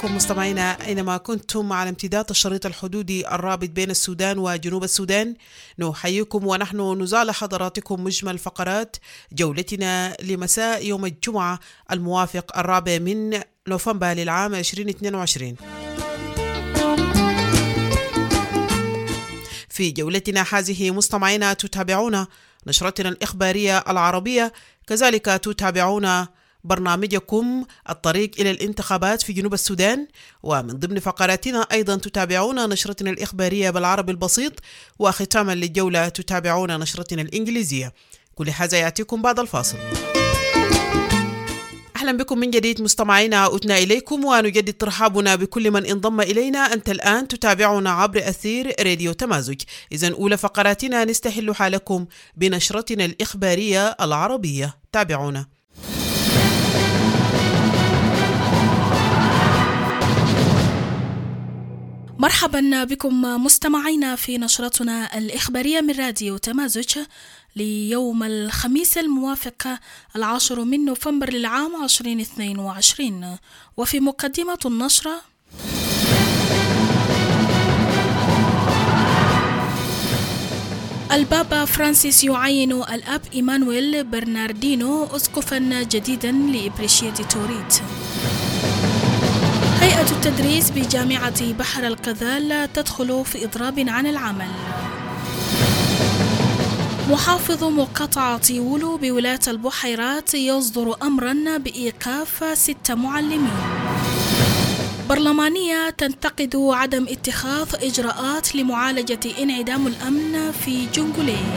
بكم مستمعينا أينما كنتم على امتداد الشريط الحدودي الرابط بين السودان وجنوب السودان. نحييكم ونحن نزال حضراتكم مجمل فقرات جولتنا لمساء يوم الجمعة الموافق 4 من نوفمبر للعام 2022. في جولتنا هذه مستمعينا تتابعون نشرتنا الإخبارية العربية، كذلك تتابعون برنامجكم الطريق إلى الانتخابات في جنوب السودان، ومن ضمن فقراتنا أيضا تتابعون نشرتنا الإخبارية بالعربي البسيط، وختاما للجولة تتابعون نشرتنا الإنجليزية. كل هذا يأتيكم بعد الفاصل. أهلا بكم من جديد مستمعينا، عدنا إليكم ونجدد ترحابنا بكل من انضم إلينا. أنت الآن تتابعنا عبر أثير راديو تمازج. إذن أولى فقراتنا نستهل حالكم بنشرتنا الإخبارية العربية. تابعونا. مرحبا بكم مستمعينا في نشرتنا الإخبارية من راديو تمازج ليوم الخميس الموافق 10 من نوفمبر للعام 2022. وفي مقدمة النشرة: البابا فرانسيس يعين الأب إيمانويل برناردينو أسقفا جديدا لإبريشية توريت. هيئة التدريس بجامعة بحر القذال تدخل في إضراب عن العمل. محافظ مقاطعة يولو بولاية البحيرات يصدر أمرا بإيقاف 6 معلمين. برلمانية تنتقد عدم اتخاذ إجراءات لمعالجة انعدام الأمن في جونغوليه.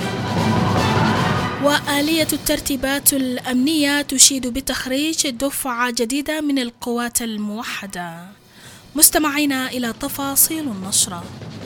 وآلية الترتيبات الأمنية تشيد بتخريج دفعة جديدة من القوات الموحدة. مستمعينا إلى تفاصيل النشرة.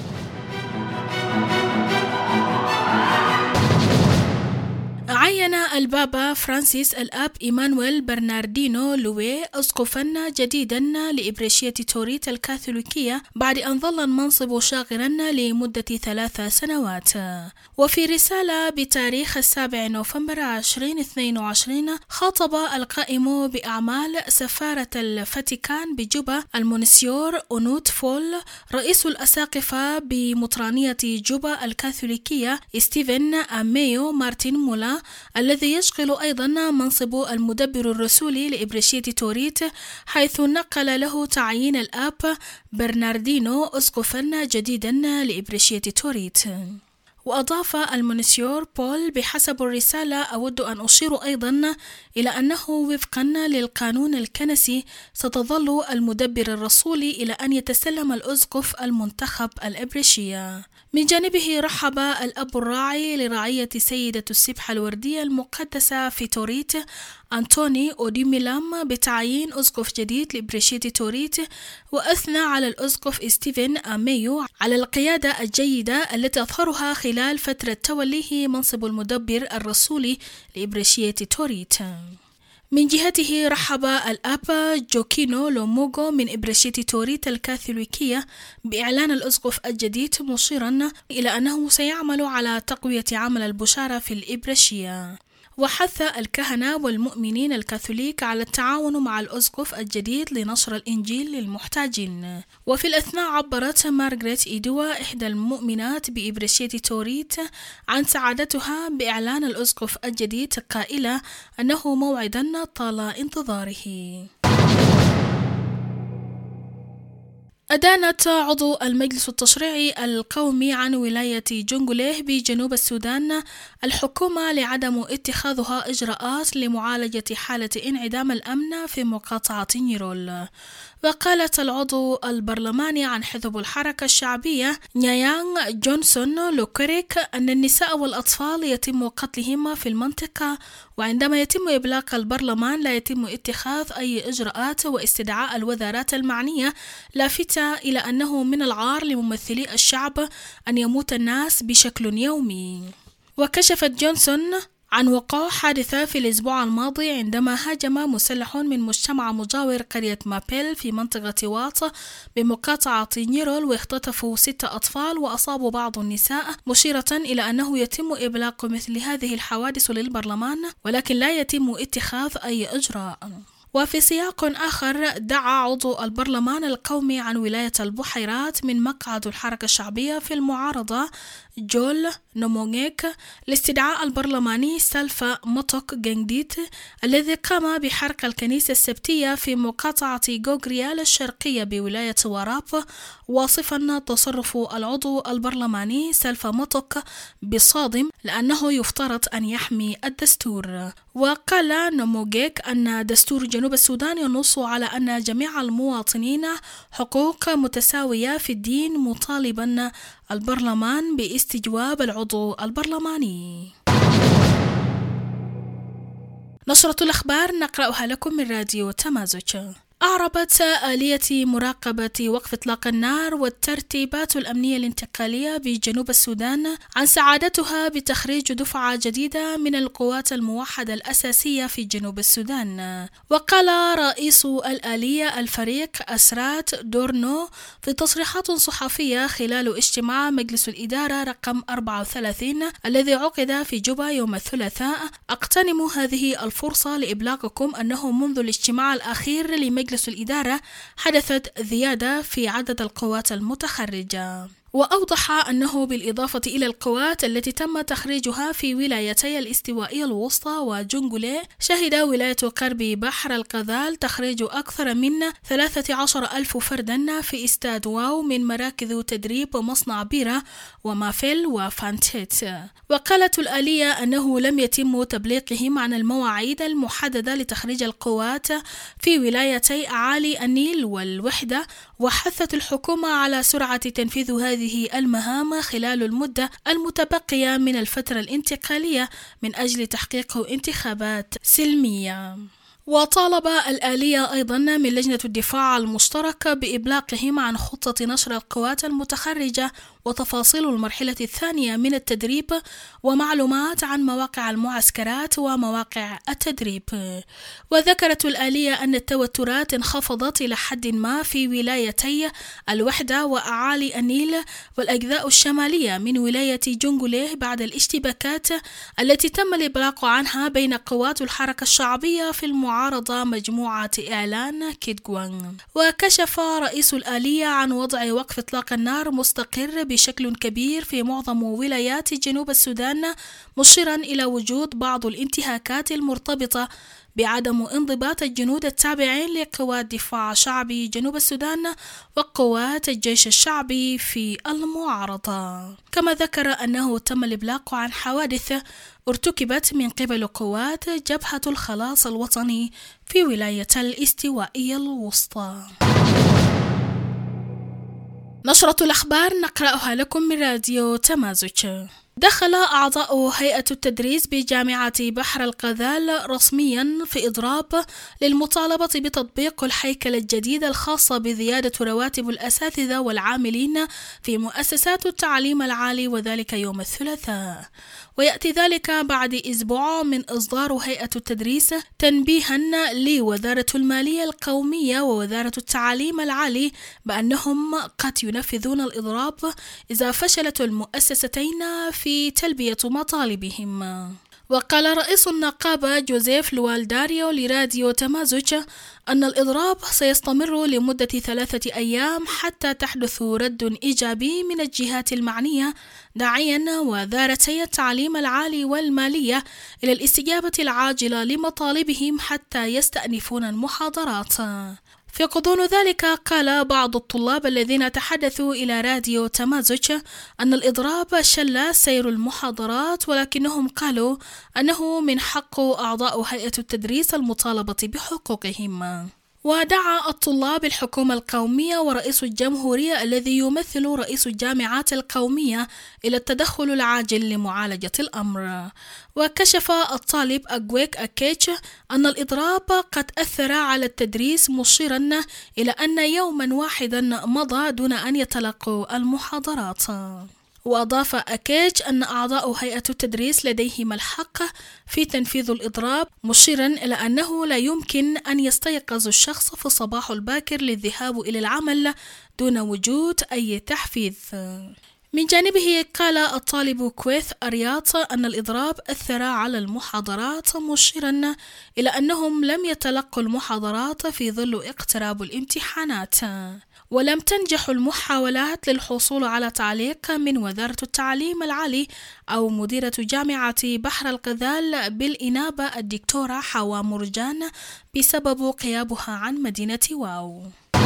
عين البابا فرانسيس الأب إيمانويل برناردينو لوي أسقفا جديدا لإبريشية توريت الكاثوليكية بعد أن ظل المنصب شاغرا لمدة 3 سنوات. وفي رسالة بتاريخ 7 نوفمبر 2022 خاطب القائم بأعمال سفارة الفاتيكان بجوبا المونسيور أونوت فول رئيس الأساقفة بمطرانية جوبا الكاثوليكية ستيفن أميو مارتين مولا، الذي يشغل أيضا منصب المدبر الرسولي لإبريشية توريت، حيث نقل له تعيين الآب برناردينو أسقفا جديدا لإبريشية توريت. وأضاف المونسيور بول: بحسب الرسالة أود أن أشير أيضا إلى أنه وفقا للقانون الكنسي ستظل المدبر الرسولي إلى أن يتسلم الأسقف المنتخب الإبريشية. من جانبه رحب الأب الراعي لرعية سيدة السبحة الوردية المقدسة في توريت أنتوني أوديميلام بتعيين أسقف جديد لإبريشية توريت، وأثنى على الأسقف ستيفن أميو على القيادة الجيدة التي أظهرها خلال فترة توليه منصب المدبر الرسولي لإبريشية توريت. من جهته رحب الأب جوكينو لوموغو من إبريشية توريت الكاثوليكية بإعلان الأسقف الجديد، مشيرا إلى أنه سيعمل على تقوية عمل البشارة في الإبريشية. وحث الكهنة والمؤمنين الكاثوليك على التعاون مع الأسقف الجديد لنشر الإنجيل للمحتاجين. وفي الأثناء عبرت مارغريت إيدوا إحدى المؤمنات بإبريشية توريت عن سعادتها بإعلان الأسقف الجديد، قائلة أنه موعدا طال انتظاره. أدانت عضو المجلس التشريعي القومي عن ولاية جونغوليه بجنوب السودان الحكومة لعدم اتخاذها إجراءات لمعالجة حالة انعدام الأمن في مقاطعة نيرول. وقالت العضو البرلماني عن حزب الحركة الشعبية نيانغ جونسون لوكريك أن النساء والأطفال يتم قتلهم في المنطقة، وعندما يتم إبلاغ البرلمان لا يتم اتخاذ أي إجراءات واستدعاء الوزارات المعنية، لافتة إلى أنه من العار لممثلي الشعب أن يموت الناس بشكل يومي. وكشفت جونسون عن وقوع حادثة في الأسبوع الماضي عندما هاجم مسلح من مجتمع مجاور قرية مابيل في منطقة واط بمقاطعة نيرول، واختطفوا 6 أطفال وأصابوا بعض النساء، مشيرة إلى أنه يتم إبلاغ مثل هذه الحوادث للبرلمان ولكن لا يتم اتخاذ أي إجراء. وفي سياق آخر دعا عضو البرلمان القومي عن ولاية البحيرات من مقعد الحركة الشعبية في المعارضة جول نومونغيك لاستدعاء البرلماني سلفا موتوك جنديت الذي قام بحرق الكنيسة السبتية في مقاطعة غوغريال الشرقية بولاية وراب، واصفا تصرف العضو البرلماني سلفا موتوك بصادم لأنه يفترض أن يحمي الدستور. وقال نومونغيك أن دستور جنوب السودان ينص على أن جميع المواطنين حقوق متساوية في الدين، مطالبا البرلمان باستجواب العضو البرلماني. نشرة الأخبار نقرأها لكم من راديو تمازج. أعربت آلية مراقبة وقف إطلاق النار والترتيبات الأمنية الانتقالية بجنوب السودان عن سعادتها بتخريج دفعة جديدة من القوات الموحدة الأساسية في جنوب السودان. وقال رئيس الآلية الفريق أسرات دورنو في تصريحات صحفية خلال اجتماع مجلس الإدارة رقم 34 الذي عقد في جوبا يوم الثلاثاء: أغتنم هذه الفرصة لإبلاغكم أنه منذ الاجتماع الأخير لمجلس الإدارة حدثت زيادة في عدد القوات المتخرجة. وأوضح أنه بالإضافة إلى القوات التي تم تخريجها في ولايتي الاستوائية الوسطى وجنغولي، شهد ولاية غرب بحر الغزال تخريج أكثر من 13,000 فردا في استاد واو من مراكز تدريب مصنع بيرة ومافيل وفانتيت. وقالت الآلية أنه لم يتم تبليغهم عن المواعيد المحددة لتخريج القوات في ولايتي أعالي النيل والوحدة، وحثت الحكومة على سرعة تنفيذ هذه المهام خلال المدة المتبقية من الفترة الانتقالية من أجل تحقيق انتخابات سلمية. وطالب الآلية أيضا من لجنة الدفاع المشتركة بإبلاغهم عن خطة نشر القوات المتخرجة وتفاصيل المرحلة الثانية من التدريب ومعلومات عن مواقع المعسكرات ومواقع التدريب. وذكرت الآلية أن التوترات انخفضت إلى حد ما في ولايتي الوحدة وأعالي النيل والأجزاء الشمالية من ولاية جنغولي بعد الاشتباكات التي تم الإبلاغ عنها بين قوات الحركة الشعبية في المعارضة مجموعة إعلان كيدغوان. وكشف رئيس الآلية عن وضع وقف إطلاق النار مستقر بشكل كبير في معظم ولايات جنوب السودان، مشيرا إلى وجود بعض الانتهاكات المرتبطة بعدم انضباط الجنود التابعين لقوات دفاع شعبي جنوب السودان وقوات الجيش الشعبي في المعارضة. كما ذكر أنه تم الإبلاغ عن حوادث ارتكبت من قبل قوات جبهة الخلاص الوطني في ولاية الاستوائية الوسطى. نشرة الأخبار نقرأها لكم من راديو تمازج. دخل أعضاء هيئة التدريس بجامعة بحر الغزال رسميا في إضراب للمطالبة بتطبيق الهيكل الجديد الخاص بزيادة رواتب الأساتذة والعاملين في مؤسسات التعليم العالي، وذلك يوم الثلاثاء. ويأتي ذلك بعد أسبوع من إصدار هيئة التدريس تنبيها لوزارة المالية القومية ووزارة التعليم العالي بأنهم قد ينفذون الإضراب إذا فشلت المؤسستين في تلبية مطالبهم. وقال رئيس النقابة جوزيف لوالداريو لراديو تمازج أن الإضراب سيستمر لمدة 3 أيام حتى تحدث رد إيجابي من الجهات المعنية، داعيا وزارتي التعليم العالي والمالية إلى الاستجابة العاجلة لمطالبهم حتى يستأنفون المحاضرات. في غضون ذلك قال بعض الطلاب الذين تحدثوا إلى راديو تمازج أن الإضراب شل سير المحاضرات، ولكنهم قالوا أنه من حق أعضاء هيئة التدريس المطالبة بحقوقهم. ودعا الطلاب الحكومة القومية ورئيس الجمهورية الذي يمثل رئيس الجامعات القومية إلى التدخل العاجل لمعالجة الأمر. وكشف الطالب أغويك أكيتش أن الإضراب قد أثر على التدريس، مشيرا إلى أن يوما واحدا مضى دون أن يتلقوا المحاضرات. وأضاف أكيتش أن أعضاء هيئة التدريس لديهم الحق في تنفيذ الإضراب، مشيرا إلى أنه لا يمكن أن يستيقظ الشخص في الصباح الباكر للذهاب إلى العمل دون وجود أي تحفيز. من جانبه قال الطالب كويث أرياط أن الإضراب أثر على المحاضرات، مشيرا إلى أنهم لم يتلقوا المحاضرات في ظل اقتراب الامتحانات، ولم تنجح المحاولات للحصول على تعليق من وزارة التعليم العالي أو مديرة جامعة بحر الغزال بالإنابة الدكتورة حواء مرجان بسبب غيابها عن مدينة واو.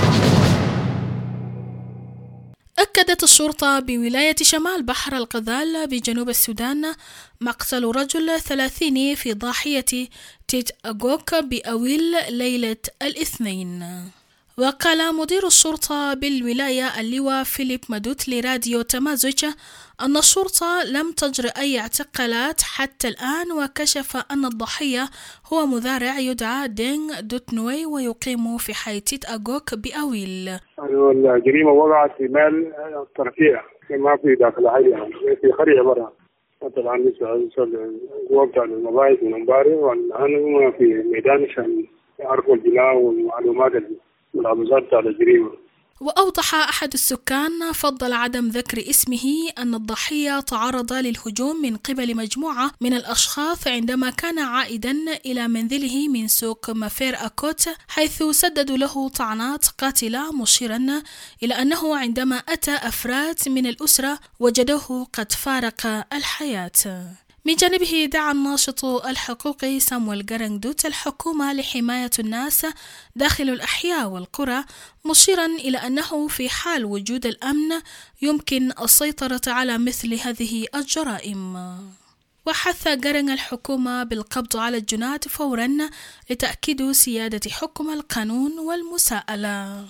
أكدت الشرطة بولاية شمال بحر الغزال بجنوب السودان مقتل رجل 30 في ضاحية تيت أغوك بأويل ليلة الاثنين. وقال مدير الشرطة بالولاية اللواء فيليب مدوت لراديو تمازج أن الشرطة لم تجر أي اعتقالات حتى الآن، وكشف أن الضحية هو مزارع يدعى دينغ دوتنوي ويقيم في حي تيت أغوك بأويل. الجريمة وقعت في مال الترفيه، ما في داخل حي، في قرية برا. طبعا لسه وقت المباحث من امبارح، والآن في ميدان عشان يعرفوا البناء والمعلومات الملابسات على الجريمة. وأوضح أحد السكان فضل عدم ذكر اسمه أن الضحية تعرض للهجوم من قبل مجموعة من الأشخاص عندما كان عائدا إلى منزله من سوق مافير أكوت، حيث سددوا له طعنات قاتلة، مشيرا إلى أنه عندما أتى أفراد من الأسرة وجدوه قد فارق الحياة. من جانبه دعا الناشط الحقوقي سامويل غارنغدوت الحكومة لحماية الناس داخل الأحياء والقرى، مشيرا إلى أنه في حال وجود الأمن يمكن السيطرة على مثل هذه الجرائم. وحث غارنغ الحكومة بالقبض على الجنات فورا لتأكيد سيادة حكم القانون والمساءلة.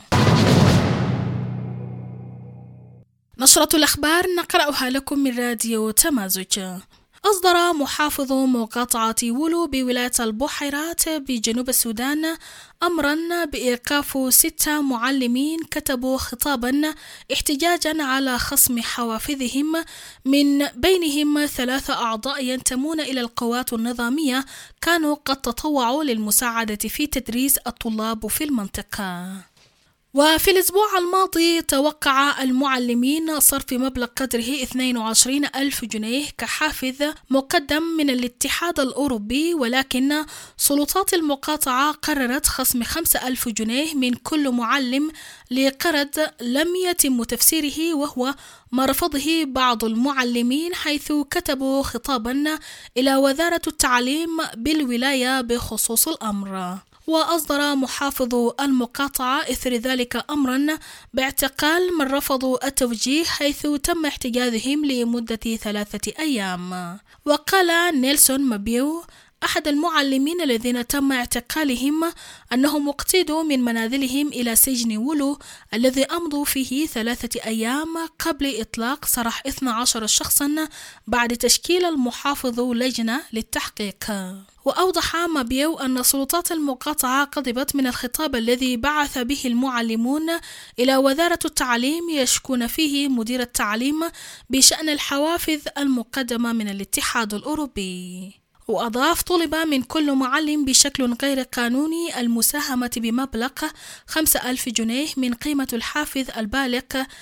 نشرة الأخبار نقرأها لكم من راديو تمازج. أصدر محافظ مقاطعة ولو بولاية البحيرات بجنوب السودان أمرا بإيقاف 6 معلمين كتبوا خطابا احتجاجا على خصم حوافزهم، من بينهم 3 أعضاء ينتمون إلى القوات النظامية كانوا قد تطوعوا للمساعدة في تدريس الطلاب في المنطقة. وفي الأسبوع الماضي توقع المعلمين صرف مبلغ قدره 22,000 جنيه كحافز مقدم من الاتحاد الأوروبي، ولكن سلطات المقاطعة قررت خصم 5,000 جنيه من كل معلم لقرض لم يتم تفسيره، وهو ما رفضه بعض المعلمين، حيث كتبوا خطابا إلى وزارة التعليم بالولاية بخصوص الأمر. وأصدر محافظ المقاطعة إثر ذلك أمرا باعتقال من رفضوا التوجيه، حيث تم احتجازهم لمدة 3 أيام. وقال نيلسون مابيو أحد المعلمين الذين تم اعتقالهم أنهم اقتيدوا من منازلهم إلى سجن ولو الذي أمضوا فيه 3 أيام قبل إطلاق سراح 12 شخصا بعد تشكيل المحافظ لجنة للتحقيق. وأوضح مابيو أن سلطات المقاطعة غضبت من الخطاب الذي بعث به المعلمون إلى وزارة التعليم يشكون فيه مدير التعليم بشأن الحوافز المقدمة من الاتحاد الأوروبي. وأضاف طلب من كل معلم بشكل غير قانوني المساهمة بمبلغ 5,000 جنيه من قيمة الحافز البالغ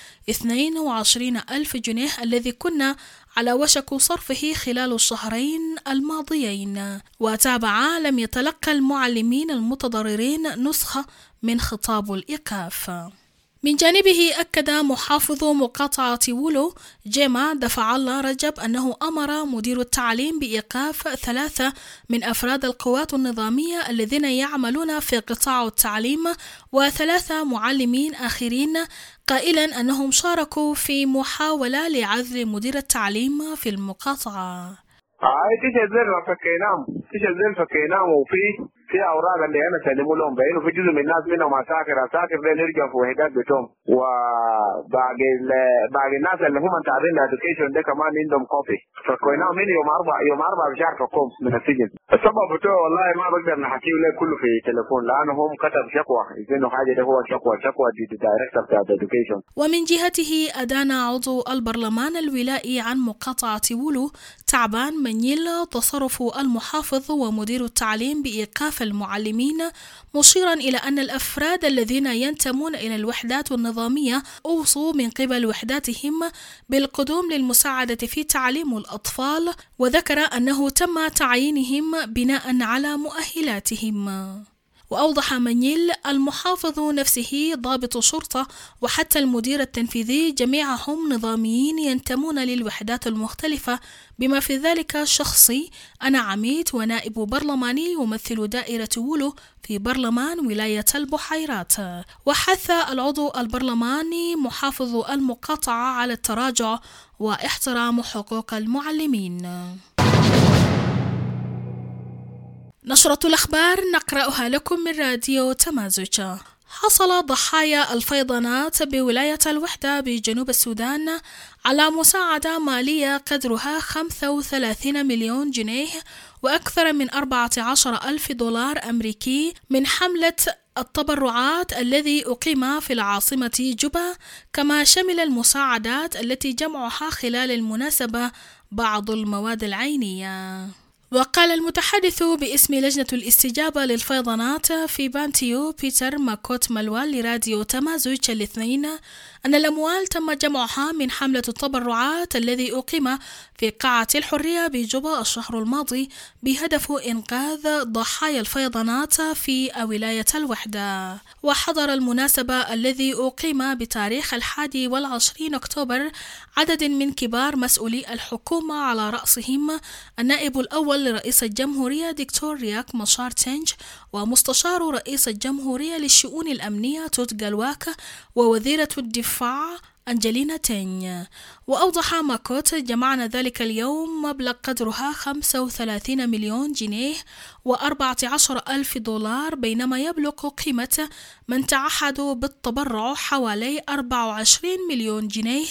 22,000 جنيه الذي كنا على وشك صرفه خلال الشهرين الماضيين. وتابع لم يتلقى المعلمين المتضررين نسخة من خطاب الإيقاف. من جانبه أكد محافظ مقاطعة ولو جيما دفع الله رجب أنه أمر مدير التعليم بإيقاف 3 من أفراد القوات النظامية الذين يعملون في قطاع التعليم و3 معلمين آخرين، قائلا أنهم شاركوا في محاولة لعزل مدير التعليم في المقاطعة. فكينام في أوراق اللي أنا سلموا لهم بينه في جزء من الناس منهم عساكر ده نرجع في وحدات بتوعهم، وباقي الناس اللي هم متعرضين لإدوكيشن ده كمان عندهم كوبي. فكينام من يوم 4 بشهر فقوم من السجن. السبب بتوعه والله ما بقدر نحكيه له كله في تليفون، لأنهم كتب شكوى إنه حاجة ده هو شكوى دي دايركتور بتاع إدوكيشن. ومن جهته أدان عضو البرلمان الولائي عن مقاطعة ولو تعبان منيل تصرف المحافظ ومدير التعليم بإيقاف مختلف المعلمين، مشيرا إلى أن الأفراد الذين ينتمون إلى الوحدات النظامية أوصوا من قبل وحداتهم بالقدوم للمساعدة في تعليم الأطفال، وذكر أنه تم تعيينهم بناء على مؤهلاتهم. وأوضح مانيل المحافظ نفسه، ضابط شرطة، وحتى المدير التنفيذي جميعهم نظاميين ينتمون للوحدات المختلفة، بما في ذلك شخصي أنا عميد ونائب برلماني يمثل دائرة وولو في برلمان ولاية البحيرات. وحث العضو البرلماني محافظ المقاطعة على التراجع واحترام حقوق المعلمين. نشرة الأخبار نقرأها لكم من راديو تمازج. حصل ضحايا الفيضانات بولاية الوحدة بجنوب السودان على مساعدة مالية قدرها 35 مليون جنيه وأكثر من 14,000 دولار أمريكي من حملة التبرعات الذي أقيم في العاصمة جوبا، كما شمل المساعدات التي جمعها خلال المناسبة بعض المواد العينية. وقال المتحدث باسم لجنة الاستجابة للفيضانات في بانتيو بيتر ماكوت ملوال لراديو تمازج الاثنين أن الأموال تم جمعها من حملة التبرعات الذي أقيم في قاعة الحرية بجوبا الشهر الماضي بهدف إنقاذ ضحايا الفيضانات في ولاية الوحدة. وحضر المناسبة الذي أقيم بتاريخ 21 أكتوبر عدد من كبار مسؤولي الحكومة على رأسهم النائب الأول لرئيس الجمهورية دكتور رياك مشار تنج، ومستشار رئيس الجمهورية للشؤون الأمنية توت جالواك، ووزيرة الدفاع أنجلينا تين. وأوضح ماكوت جمعنا ذلك اليوم مبلغ قدرها 35 مليون جنيه و14,000 دولار، بينما يبلغ قيمة من تعهدوا بالتبرع حوالي 24 مليون جنيه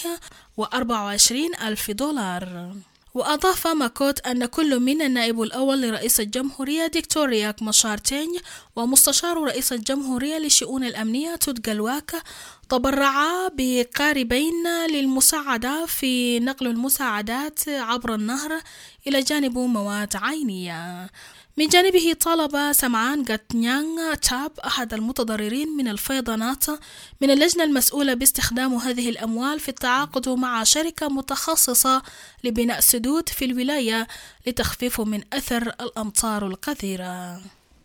و24,000 دولار. وأضاف ماكوت أن كل من النائب الأول لرئيس الجمهورية دكتور رياك مشار تين ومستشار رئيس الجمهورية للشؤون الأمنية توت جالواك تبرعا بقاربين للمساعدة في نقل المساعدات عبر النهر إلى جانب مواد عينية. من جانبه طالب سمعان غاتنيانغ تاب أحد المتضررين من الفيضانات من اللجنة المسؤولة باستخدام هذه الأموال في التعاقد مع شركة متخصصة لبناء سدود في الولاية لتخفيف من أثر الأمطار الغزيرة.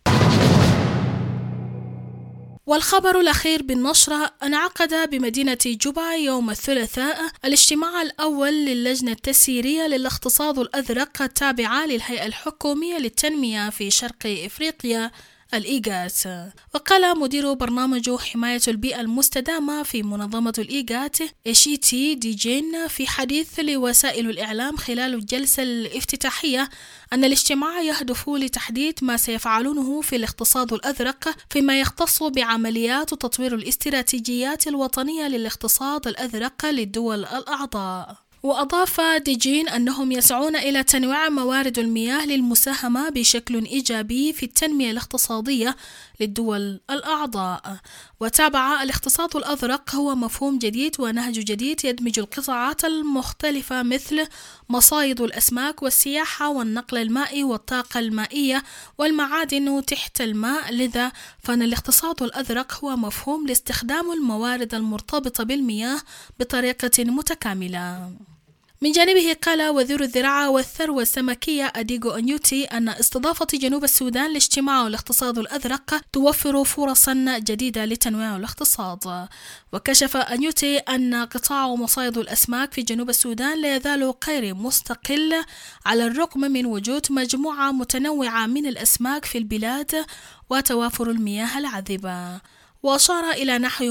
والخبر الأخير بالنشرة انعقد بمدينة جوبا يوم الثلاثاء الاجتماع الأول للجنة التسييرية للاقتصاد الأزرق التابعة للهيئة الحكومية للتنمية في شرق إفريقيا الإيغات. وقال مدير برنامج حماية البيئة المستدامة في منظمة الإيغات إشيتي ديجين في حديث لوسائل الإعلام خلال الجلسة الافتتاحية أن الاجتماع يهدف لتحديد ما سيفعلونه في الاقتصاد الأزرق فيما يختص بعمليات وتطوير الاستراتيجيات الوطنية للاقتصاد الأزرق للدول الأعضاء. وأضاف ديجين أنهم يسعون إلى تنويع موارد المياه للمساهمة بشكل إيجابي في التنمية الاقتصادية للدول الأعضاء. وتابع الاقتصاد الأزرق هو مفهوم جديد ونهج جديد يدمج القطاعات المختلفة مثل مصايد الأسماك والسياحة والنقل المائي والطاقة المائية والمعادن تحت الماء، لذا فإن الاقتصاد الأزرق هو مفهوم لاستخدام الموارد المرتبطة بالمياه بطريقة متكاملة. من جانبه قال وزير الزراعة والثروة السمكية أديغو أنيوتي أن استضافة جنوب السودان لاجتماع الاقتصاد الأزرق توفر فرصا جديدة لتنويع الاقتصاد. وكشف أنيوتي أن قطاع مصايد الأسماك في جنوب السودان لا يزال غير مستقل على الرغم من وجود مجموعة متنوعة من الأسماك في البلاد وتوافر المياه العذبة. وأشار إلى نحو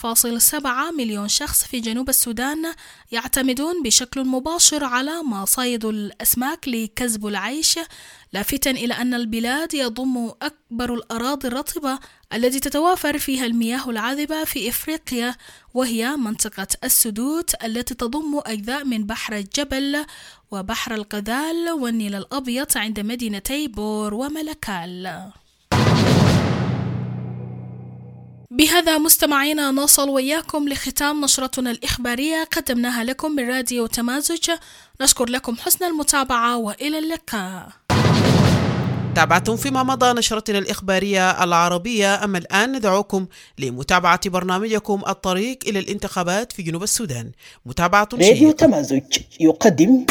1.7 مليون شخص في جنوب السودان يعتمدون بشكل مباشر على مصايد الأسماك لكسب العيش، لافتا إلى أن البلاد يضم أكبر الأراضي الرطبة التي تتوافر فيها المياه العذبة في إفريقيا، وهي منطقة السدود التي تضم أجزاء من بحر الجبل وبحر الغزال والنيل الأبيض عند مدينتي بور وملكال. بهذا مستمعينا نصل وإياكم لختام نشرتنا الإخبارية قدمناها لكم من راديو تمازج. نشكر لكم حسن المتابعة وإلى اللقاء. تابعتم فيما مضى نشرتنا الإخبارية العربية، أما الآن ندعوكم لمتابعة برنامجكم الطريق إلى الانتخابات في جنوب السودان. متابعة راديو تمازج يقدم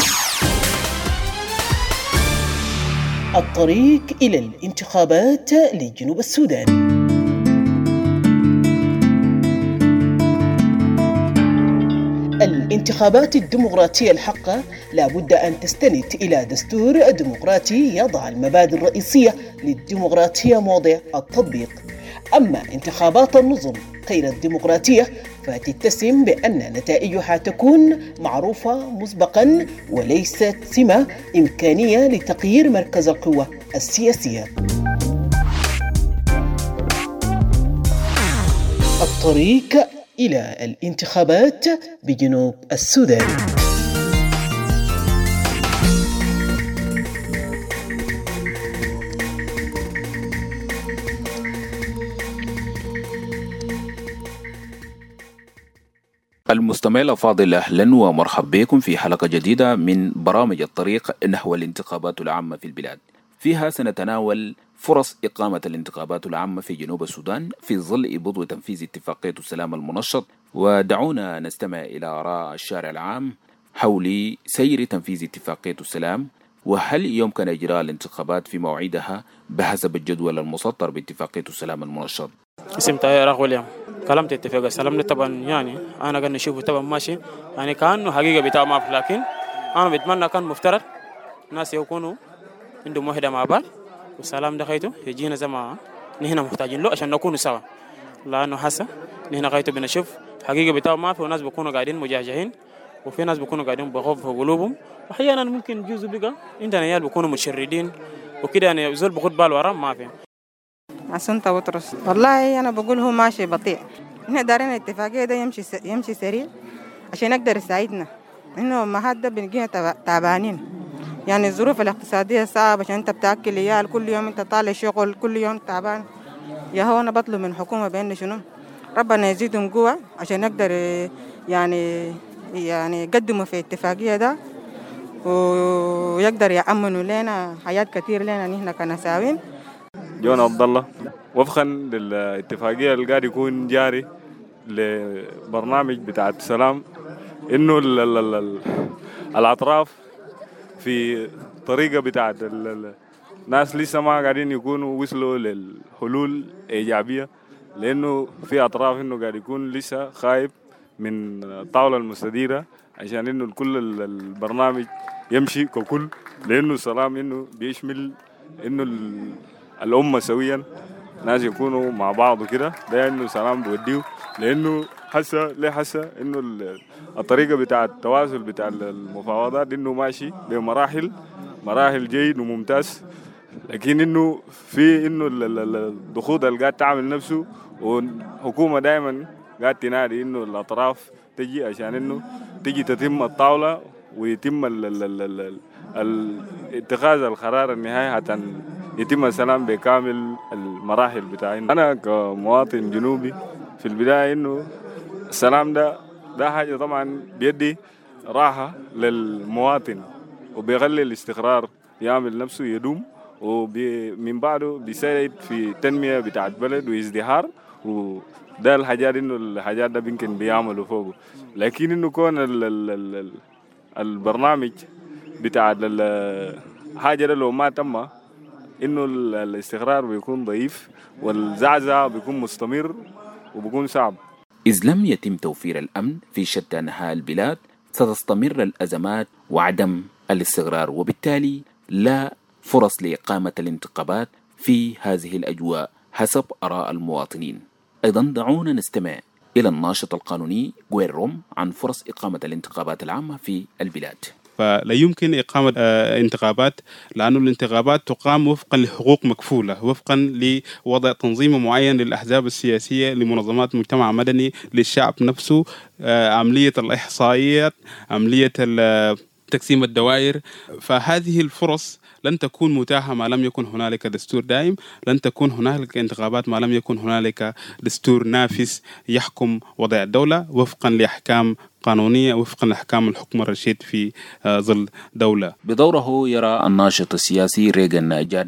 الطريق إلى الانتخابات لجنوب السودان. الانتخابات الديمقراطية الحقة لا بد أن تستند إلى دستور ديمقراطي يضع المبادئ الرئيسية للديمقراطية موضع التطبيق. أما انتخابات النظم غير الديمقراطية فتتسم بأن نتائجها تكون معروفة مسبقا وليست سمة إمكانية لتغيير مركز القوة السياسية. الطريق إلى الانتخابات بجنوب السودان. المستمع الأفاضل، أهلا ومرحبا بكم في حلقة جديدة من برامج الطريق نحو الانتخابات العامة في البلاد. فيها سنتناول فرص إقامة الانتخابات العامة في جنوب السودان في ظل بدء تنفيذ اتفاقية السلام المنشط، ودعونا نستمع إلى آراء الشارع العام حول سير تنفيذ اتفاقية السلام، وهل يمكن إجراء الانتخابات في موعدها بحسب الجدول المسطر باتفاقية السلام المنشط. اسم تاير أخويا كلامت اتفاق السلام طبعا، يعني أنا قاعد نشوفه طبعا ماشي، يعني كأنه حقيقة بتاع ما، لكن أنا بتمنى كان مفترض الناس يكونوا عندهم وحدة مع بعض، والسلام ده خيته يجينا زي ما نحن محتاجين له عشان نكونوا سوا، لأنه حاسة نحن خيته بنشوف حقيقة بتاع ما، في ناس بيكونوا قاعدين مجاجعين وفي ناس بيكونوا قاعدين بخوف في قلوبهم، وأحيانا ممكن جزء بقى عندنا عيال بيكونوا متشردين وكده، يعني زول بخد باله وراه ما في. أسنت وطرس والله أنا بقول هو ماشي بطيء، إحنا دارين الاتفاقية ده يمشي سريع عشان يقدر يساعدنا، إنه ما حد بنجينا تعبانين، يعني الظروف الاقتصادية صعبة عشان أنت بتأكل عيال كل يوم، أنت طالع شغل كل يوم تعبان. يا هو أنا بطلب من الحكومة بأن شنو ربنا يزيدهم قوة عشان يقدر يعني يقدموا في الاتفاقية ده ويقدر يأمنوا لنا حياة كتير لنا نحن كنساوين. جون عبد الله، وفقا للاتفاقية اللي قاعد يكون جاري لبرنامج بتاع السلام، إنه الأطراف في طريقة بتاعت الناس لسه ما قاعدين يكونوا وصلوا للحلول إيجابية، لأنه في أطراف إنه قاعد يكون لسه خايف من الطاولة المستديرة عشان إنه كل البرنامج يمشي ككل، لأنه السلام إنه بيشمل إنه الأمة سويا، ناس يكونوا مع بعض وكده، ده إنه سلام بوديه، لأنه حسا إنه الطريقة بتاع التواصل بتاع المفاوضات إنه ماشي بمراحل جيد وممتاز، لكن إنه في إنه الضغوط اللي قاعد تعمل نفسه، والحكومة دائما قاعد تنادي إنه الأطراف تجي عشان إنه تجي تتم الطاولة ويتم اتخاذ القرار النهائي حتى يتم السلام بكامل المراحل بتاعنا. أنا كمواطن جنوبي في البداية إنه السلام ده حاجة طبعا بيدي راحة للمواطن وبيخلي الاستقرار يعمل نفسه يدوم، ومن بعده بيساعد في التنمية بتاعت بلد وازدهار، وده الحاجات إنه الحاجات ده يمكن بيعملوا فوقه، لكن إنه كون البرنامج بتاع الحاجة ده لو ما تم إنه الاستقرار بيكون ضعيف والزعزع بيكون مستمر وبيكون صعب. إذ لم يتم توفير الأمن في شتى أنحاء البلاد ستستمر الأزمات وعدم الاستقرار، وبالتالي لا فرص لإقامة الانتخابات في هذه الأجواء حسب آراء المواطنين. أيضا دعونا نستمع إلى الناشط القانوني غويروم عن فرص إقامة الانتخابات العامة في البلاد. فلا يمكن إقامة انتخابات، لأن الانتخابات تقام وفقا لحقوق مكفولة، وفقا لوضع تنظيم معين للأحزاب السياسية، لمنظمات مجتمع مدني، للشعب نفسه، عملية الإحصائيات، عملية تقسيم الدوائر. فهذه الفرص لن تكون متاحة ما لم يكن هنالك دستور دائم، لن تكون هنالك انتخابات ما لم يكن هنالك دستور نافذ يحكم وضع الدولة وفقا لأحكام قانونية، وفقا لأحكام الحكم الرشيد في ظل دولة. بدوره يرى الناشط السياسي ريغان جادا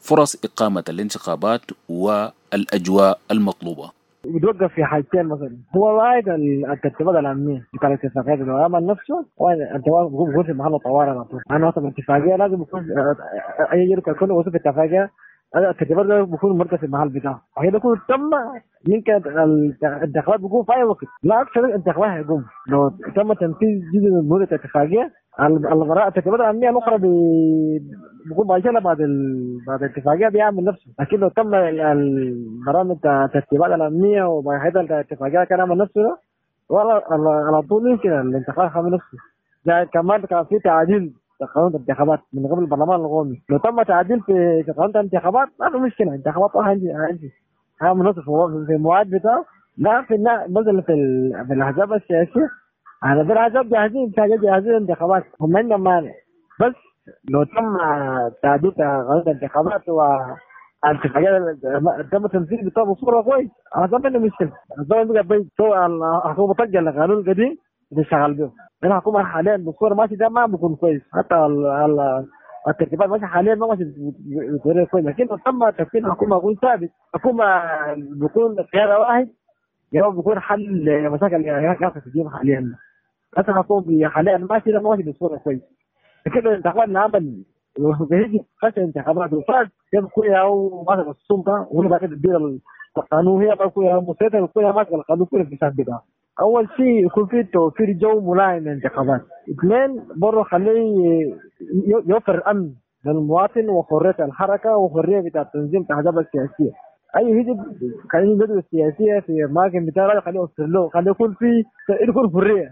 فرص إقامة الانتخابات والأجواء المطلوبة. بتوقف في حاجتين مثلا، هو واحد الترتيبات الامنيه بتاع الاتفاقيات اللي عمل نفسه، وانت بيكون في محل طوارئ على طول. انا وصف الاتفاقيه لازم يكون اي شركه يكون وصف الاتفاقيه الترتيبات ده بيكون مركز في المحل بتاعه، وهي بيكون تم يمكن الانتخابات بيكون في اي وقت، لا اكثر الانتخابات هيقوم لو تم تنفيذ جزء من مده الاتفاقيه. الترتيبات الامنيه الاخرى بيكون بعد بعد الاتفاقيه بيعمل نفسه، لكن لو تم البرامج الترتيبات الامنيه وبعد الاتفاقيه كان عمل نفسه ده على طول يمكن الانتخابات يعمل نفسه. يعني كمان كان في تعديل قانون الانتخابات من قبل البرلمان القومي، لو تم تعديل في قانون الانتخابات ما في مشكله، انتخابات عندي هعمل نصف في الموعد بتاعه. لا في مثلا في الاحزاب السياسيه على الاحزاب جاهزين الانتخابات، هم عندهم مانع، بس لو تم تعديل قانون الانتخابات والاتفاقيات تم تنفيذ بطريقه بصوره كويس، هذا ما مشكله. هذا بقى الحكومه ترجع للقانون القديم تشتغل به. الحكومه حاليا بصوره ماشي ده ما بيكون كويس، حتى الترتيبات ماشي حاليا ما ماشي بطريقه كويس، لكن لو تم تكوين حكومه يكون ثابت، حكومه بيكون خيار واحد يعني بيكون حل مشاكل اللي كانت تجيب حاليا. هسه حكومه حاليا ماشي ده ماشي بصوره كويس، لكن الانتخابات العمل وبيجي خش انتخابات وفاز يبقى او ماسك السلطه وهو بعد تدير القانون، هي بقى مسيطر وكلها ماسك القانون كله في الحساب بتاعه. اول شيء يكون في توفير جو ملائم للانتخابات. اثنين برضه خليه يوفر امن للمواطن وحريه الحركه وحريه بتاع تنظيم الاحزاب السياسيه. اي حزب كان يبدو السياسيه في اماكن بتاعه خليه يوفر له، خليه يكون حريه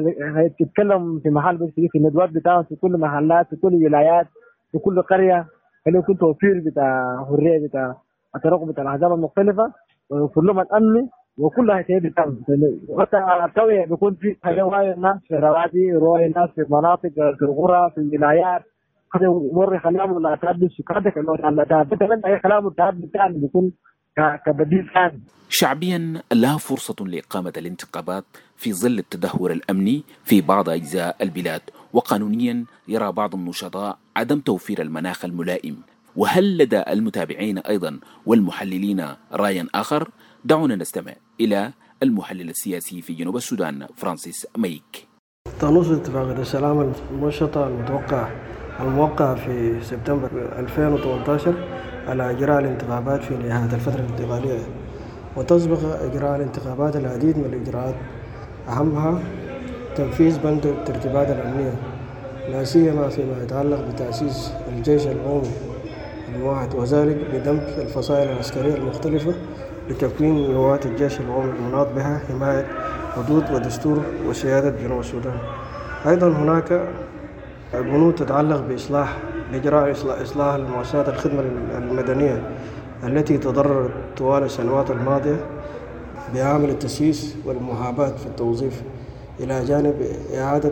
يتكلم في محل بس في الندوات بتاعه في كل محلات في كل ولايات في كل قريه، خليه يكون توفير بتاع حريه بتاع الترقب بتاع الاحزاب المختلفه ويوفر لهم الامن وكلها هي بتعمل. وحتى التوعية بيكون في رواية الناس في الروادي، رواية الناس في مناطق في القرى في الولايات، هذا يوري خليهم الأتعاب السكانك مثلا أي كلام التعب بتاعنا بيكون كبديل ثاني. شعبيا لها فرصة لإقامة الانتخابات في ظل التدهور الأمني في بعض أجزاء البلاد، وقانونيا يرى بعض النشطاء عدم توفير المناخ الملائم. وهل لدى المتابعين أيضا والمحللين رأي آخر؟ دعونا نستمع إلى المحلل السياسي في جنوب السودان فرانسيس ميك. تنص اتفاقية السلام المنشطة الموقع في سبتمبر 2018 على إجراء الانتخابات في نهاية الفترة الانتقالية، وتسبق إجراء الانتخابات العديد من الإجراءات أهمها تنفيذ بند الترتيبات الأمنية، لا سيما فيما يتعلق بتأسيس الجيش القومي الموحد، وذلك بدمج الفصائل العسكرية المختلفة لتكوين قوات الجيش القومي المناط بها حماية حدود ودستور وسيادة جنوب السودان. أيضا هناك بنود تتعلق بإجراء إصلاح المؤسسات الخدمة المدنية التي تضررت طوال السنوات الماضية بعامل التسييس والمحاباة في التوظيف، إلى جانب إعادة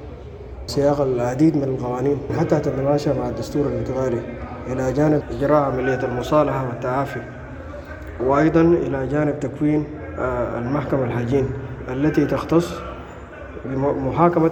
سياق العديد من القوانين حتى تتماشى مع الدستور الانتقالي، إلى جانب إجراء عملية المصالحة والتعافي، وأيضا إلى جانب تكوين المحكمة الحاجين التي تختص بمحاكمة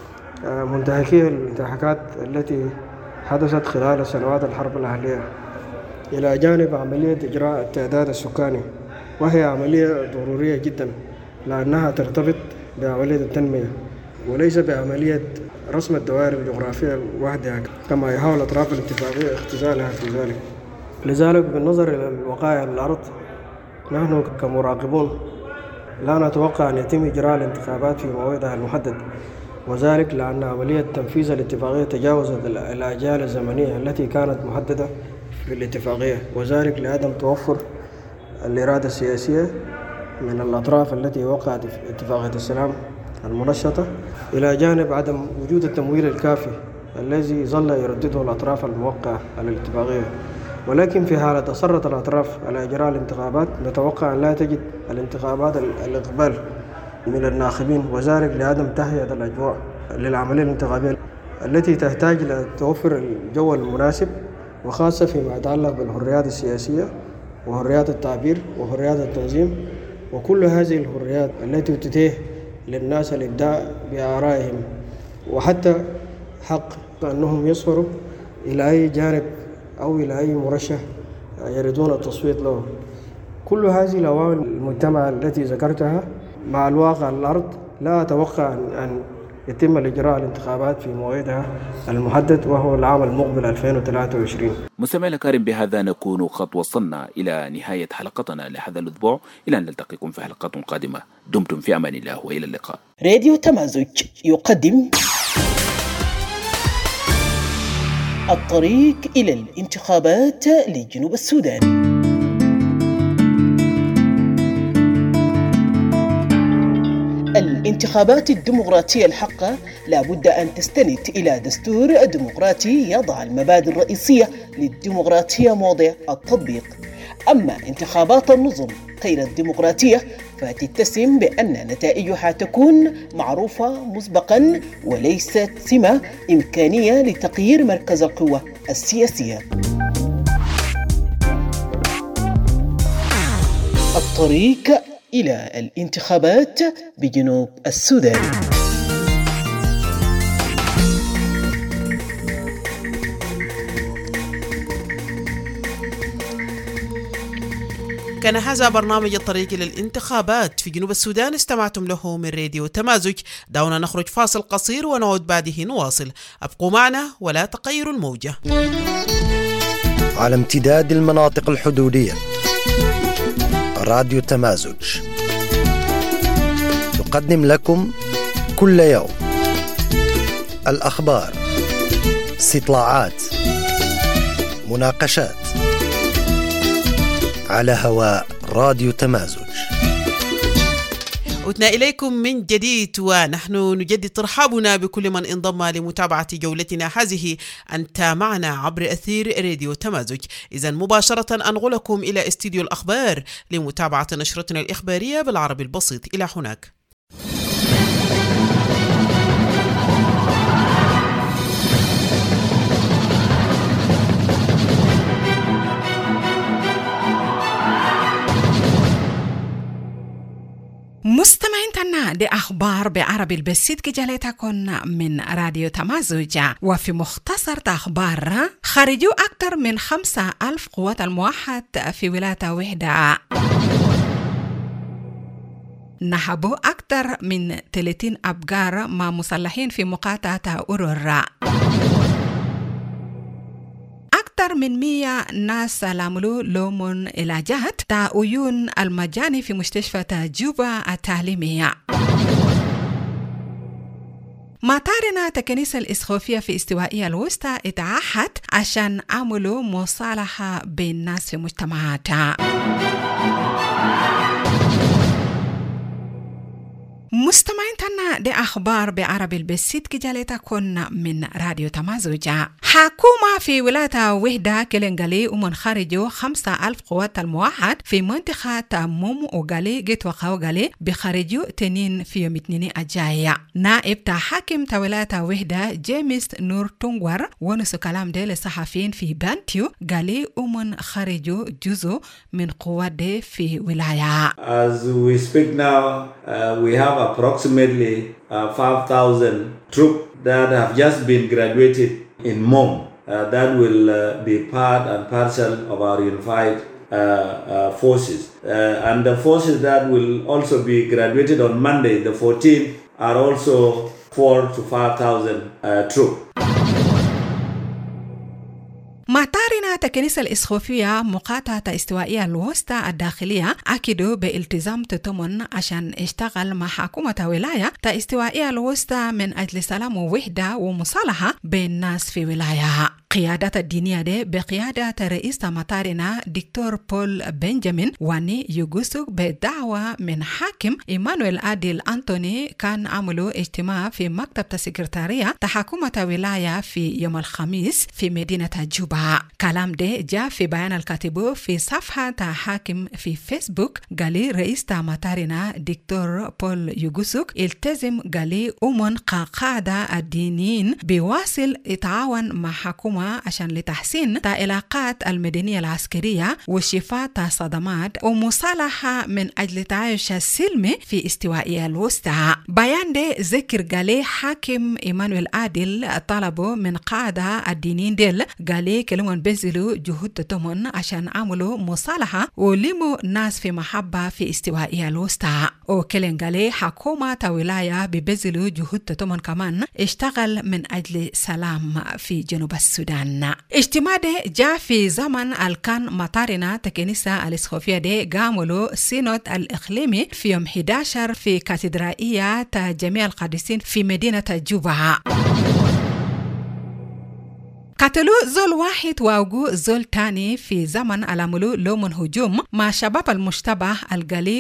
منتهكي الانتهاكات التي حدثت خلال سنوات الحرب الأهلية، إلى جانب عملية إجراء التعداد السكاني، وهي عملية ضرورية جدا لأنها ترتبط بعملية التنمية وليس بعملية رسم الدوائر الجغرافية وحدها كما يحاول أطراف الاتفاقية اختزالها في ذلك. لذلك بالنظر إلى الوقائع على الأرض نحن كمراقبون لا نتوقع أن يتم إجراء الانتخابات في موعدها المحدد، وذلك لأن عملية تنفيذ الاتفاقية تجاوزت الأجال الزمنية التي كانت محددة في الاتفاقية، وذلك لعدم توفر الإرادة السياسية من الأطراف التي وقعت في اتفاقية السلام المنشطة، إلى جانب عدم وجود التمويل الكافي الذي ظل يردده الأطراف الموقعة على الاتفاقية. ولكن في حالة أصرت الأطراف على إجراء الانتخابات نتوقع أن لا تجد الانتخابات الإقبال من الناخبين، وذلك لعدم تهيئة الأجواء للعملية الانتخابية التي تحتاج إلى توفر الجو المناسب، وخاصة فيما يتعلق بالحريات السياسية وحريات التعبير وحريات التنظيم، وكل هذه الحريات التي تتيح للناس الإبداع بآرائهم، وحتى حق أنهم يصفروا إلى أي جانب أو إلى أي مرشح يريدون التصويت له. كل هذه العوامل المجتمع التي ذكرتها مع الواقع على الأرض لا أتوقع أن يتم الإجراء الانتخابات في موعدها المحدد وهو العام المقبل 2023. مستمعينا الكرام، بهذا نكون قد وصلنا إلى نهاية حلقتنا لهذا الأسبوع. إلى أن نلتقيكم في حلقات قادمة. دمتم في أمان الله وإلى اللقاء. راديو تمازج يقدم الطريق إلى الانتخابات لجنوب السودان. الانتخابات الديمقراطية الحقة لا بد أن تستند إلى دستور ديمقراطي يضع المبادئ الرئيسية للديمقراطية موضع التطبيق. أما انتخابات النظم غير الديمقراطية فتتسم بأن نتائجها تكون معروفة مسبقا وليست سمة إمكانية لتغيير مركز القوة السياسية. الطريق إلى الانتخابات بجنوب السودان. كان هذا برنامج الطريق إلى الانتخابات في جنوب السودان، استمعتم له من راديو تمازج. دعونا نخرج فاصل قصير ونعود بعده نواصل. أبقوا معنا ولا تغيروا الموجة. على امتداد المناطق الحدودية، راديو تمازج يقدم لكم كل يوم الأخبار، استطلاعات، مناقشات على هواء راديو تمازج. عدنا إليكم من جديد، ونحن نجدد ترحابنا بكل من انضم لمتابعة جولتنا هذه. أنت معنا عبر أثير راديو تمازج. إذن مباشرة أنقلكم إلى استديو الأخبار لمتابعة نشرتنا الإخبارية بالعربي البسيط. إلى هناك. مستمعين تنا دي أخبار بعربي البسيط كجالتكم من راديو تمازج. وفي مختصر أخبار، خرجوا أكثر من 5,000 قوات الموحد في ولاية وحدة. نهبوا أكثر من 30 أبقار مع مسلحين في مقاطعة أورورا. أكثر من 100 ناس لاملوا لهم علاجات تعيون المجاني في مستشفى جوبا التعليمية. مطارنا الكنيسة الإسقفية في استوائية الوسطى اتعهد عشان عملوا مصالحة بين الناس في مجتمعاتها. مستمعين تنا دي أخبار بعربي البسيط كجالتكم من راديو تمازج. حكومة في ولاية وحدة كلنغالي ومنخرجوا 5,000 قوات الموحد في منطقة موم وغالي جيت وغالي بخرجوا تنين في يوم اثنين الجاية. نائب حاكم ولاية وحدة جيمس نور تونغور ونسو كلام دي للصحفيين في بانتيو غالي ومنخرجوا جزء من قوات دي في ولاية. As we speak now, we have approximately 5,000 troops that have just been graduated in MOM. That will be part and parcel of our unified forces. And the forces that will also be graduated on Monday, the 14th, are also 4,000 to 5,000 troops. مطارنا الكنيسة الإسقفية مقاطعة استوائية الوسطى الداخلية أكدوا بالتزام تتمن عشان اشتغل مع حكومة ولاية استوائية الوسطى من أجل سلام ووحدة ومصالحة بين الناس في ولاية. قيادة الدينية دي بقيادة رئيس مطارنا دكتور بول بنجامين واني يوغوسوك بدعوة من حاكم إيمانويل عادل أنتوني كان عملوا اجتماع في مكتب السكرتارية حكومة ولاية في يوم الخميس في مدينة جوبا. كلام ده جاء في بيان الكاتب في صفحة حاكم في فيسبوك. قالي رئيس مطارنا دكتور بول يوغوسوك التزم قالي أمن قاعدة الدينيين بواصل يتعاون مع حكومة عشان لتحسين العلاقات المدنية العسكرية وشفاء صدمات ومصالحة من أجل تعايش السلمي في استوائية الوسطى. بيان ده ذكر قالي حاكم إيمانويل عادل طلبوا من قاعدة الدينيين ديل قالي كلمون بزلو بذلوا جهود تتمن عشان عملوا مصالحة ولموا ناس في محبة في استوائية الوسطى. وكلنغالي حكومة ولاية ببذلوا جهود تتمن كمان اشتغل من أجل سلام في جنوب السودان. اجتماع ده جاء في زمن الكان مطارنا تكنيسة الإسخوفية ده قاموا سينود الإقليمي في يوم 11 في كاتدرائية جميع القديسين في مدينة جوبا. قتلوا زول واحد وأوجو زول تاني في زمن العملو لومن هجوم مع شباب المشتبه القلي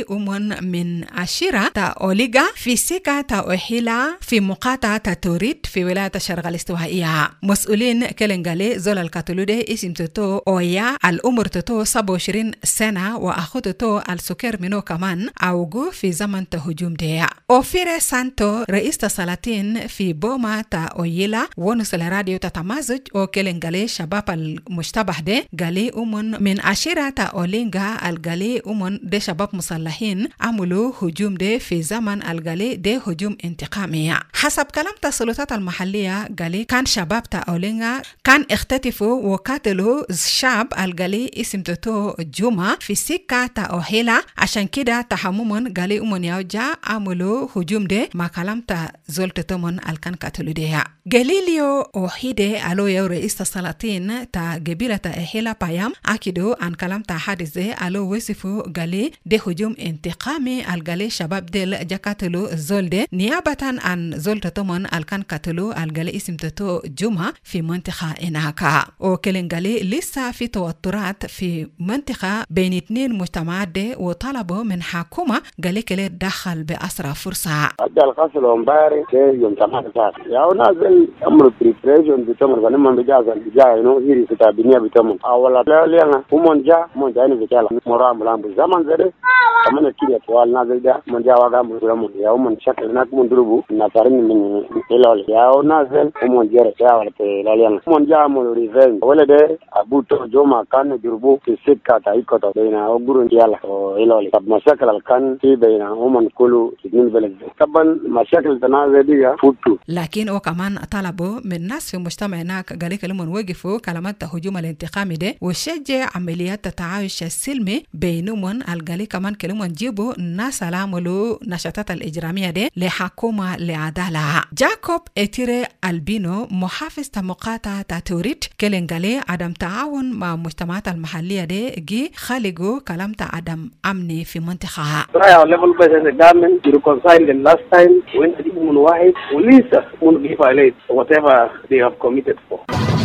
من عشيرة تا أوليغا في سيكا تا أوحيلا في مقاطعة توريد في ولاية الشرق الاستوائية. مسؤولين كلنغالي زول القتلو ده اسم تتو أويا الأمر تتو 27 سنة وأخو تتو السكر منو كمان أوجو في زمن تهجوم ده. أوفيري سانتو رئيس السلاطين في بوما تا أويلا ونسل راديو تتمازج كلنغالي شباب المشتبه ده قالي من عشيرة أولينغا القالي ده شباب مصلحين عملوا هجوم ده في زمن القالي ده هجوم انتقامي. حسب كلام السلطات المحلية قالي كان شباب أولينغا كان اختطفوا وقتلوا شاب القالي اسم تتو جوما في سكة أوهيلا عشان كده تحمم قالي يوجا عملوا هجوم ده ما كلام زول تتمن الكان قتلوا ده. غاليليو أوهيدي ألو يو رئيس السلاطين تا قبيلة إحيلا بايام أكيدو عن كلام تا حادثة ألو وصفو غالي دي هجوم انتقامي الغالي شباب ديل جاكاتلو زول دي نيابة عن زول تتمن الكان قتلو الغالي اسم تتو جمعة في منطقة إناكا. وكلن غالي لسه في توترات في منطقة بين 2 مجتمعات دي وطلبوا من حكومة غالي كلي دخل بأسرع فرصة. القصل ومباري يوم 8 يا نازل أمر بريبريشن بتمر فلما بجازا بجاي إنه هيري كتابينيا بتمر أولا لا لينا ومن جا إني بجالا مرام بلام بزمان زده كمان كذا توال نازل ده من جا وقام بزمان يا ومن شكل ناك من دربو ناترين من هلال يا نازل ومن جرى يا ولا لا لينا ومن جا من ريفين ولا ده أبو تو جوما كان دربو في سكة تايكو تبينا وقرن جالا هلال طب مشاكل الكان في بينا ومن كله تدين بلد طبعا مشاكل تنازل دي فوتو. لكن وكمان طلبوا من ناس في مجتمع هناك قالك لمن وقفوا كلمات هجوم الانتقام ده وشجع عمليات التعايش السلمي بينهم القالي كمان كلمون جيبوا ناس عملوا نشاطات الإجرامية ده لحكومة لعدالة. جاكوب إتيري البينو محافظ مقاطعة توريد كلنقالي عدم تعاون مع مجتمعات المحلية ده جي خالقوا كلام عدم أمني في منطقة. رايا level by the government to reconcile the last time when the people واحد ولسه won't be violate whatever they have committed for.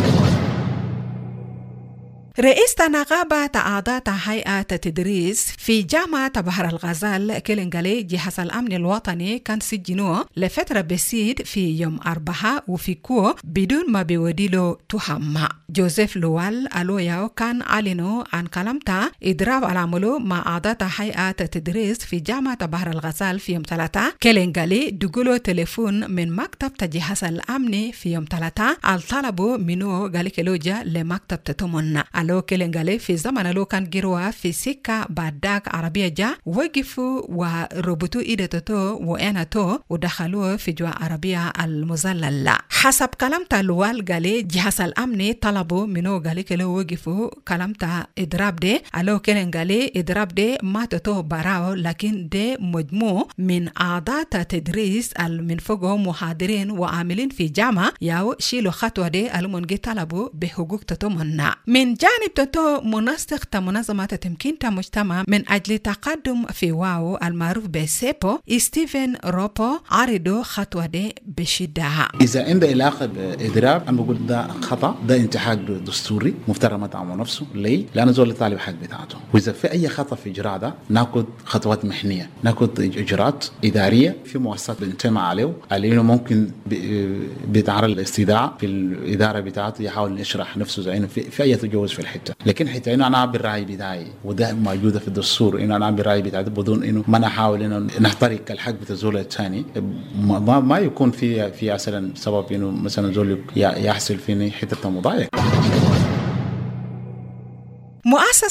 رئيس نقابة أعضاء هيئة تدريس في جامعة بحر الغزال كلنغالي جهاز الأمن الوطني كان سجنوه لفترة بسيط في يوم 4 وفي كو بدون ما بيوديله تهم. جوزيف لوال ألوياو كان أعلنوا عن كلامته إضراب العملو مع أعضاء هيئة تدريس في جامعة بحر الغزال في يوم 3. كلنغالي دقلوا تليفون من مكتب جهاز الأمن في يوم 3 الطلبوا منه قالي كلوجا لمكتب تتمنى. ألو كلنغالي في زمن لو كان جروا في سكة بعدك عربية جا وقفوا وربطوا إيدتو وإنتو ودخلوا في جوا عربية المزلل. حسب كلام تلوال قالي جهاز الأمن طلبوا منو قالي كلو وقفوا كلام تا إضراب ده. ألو كلنغالي إضراب ده ما تتو براو لكن ده مجموع من أعضاء تدريس من فوقهم محاضرين وعاملين في جامعة ياو شيلو خطوة ده ألمونجي طلبوا بحقوق تتمنى. من جانب تتو منسق منظمة تمكين مجتمع من أجل تقدم في واو المعروف بسيبو ستيفن روبو عرضوا خطوة دي بشدة. إذا عنده علاقة بإضراب أنا بقول ده خطأ، ده انتهاك دستوري مفترض ما تعمل نفسه ليه؟ لأنه زول طالب حق بتاعته. وإذا في أي خطأ في إجراء ده ناخد خطوات محنية، ناخد إجراءات إدارية في مؤسسات بنتمع عليه علينا ممكن بيتعرض للاستدعاء في الإدارة بتاعته يحاول يشرح نفسه زي في أي تجاوز في الحتة. لكن حتى إنه أنا أعبر الرأي بتاعي وده موجودة في الدستور إنه أنا أعبر الرأي بتاعي بدون إنه ما نحاول إنه نحترق الحق بتزول الثاني ما يكون في مثلا سبب إنه مثلا زول يحصل فيني حتة مضايق. مؤسسة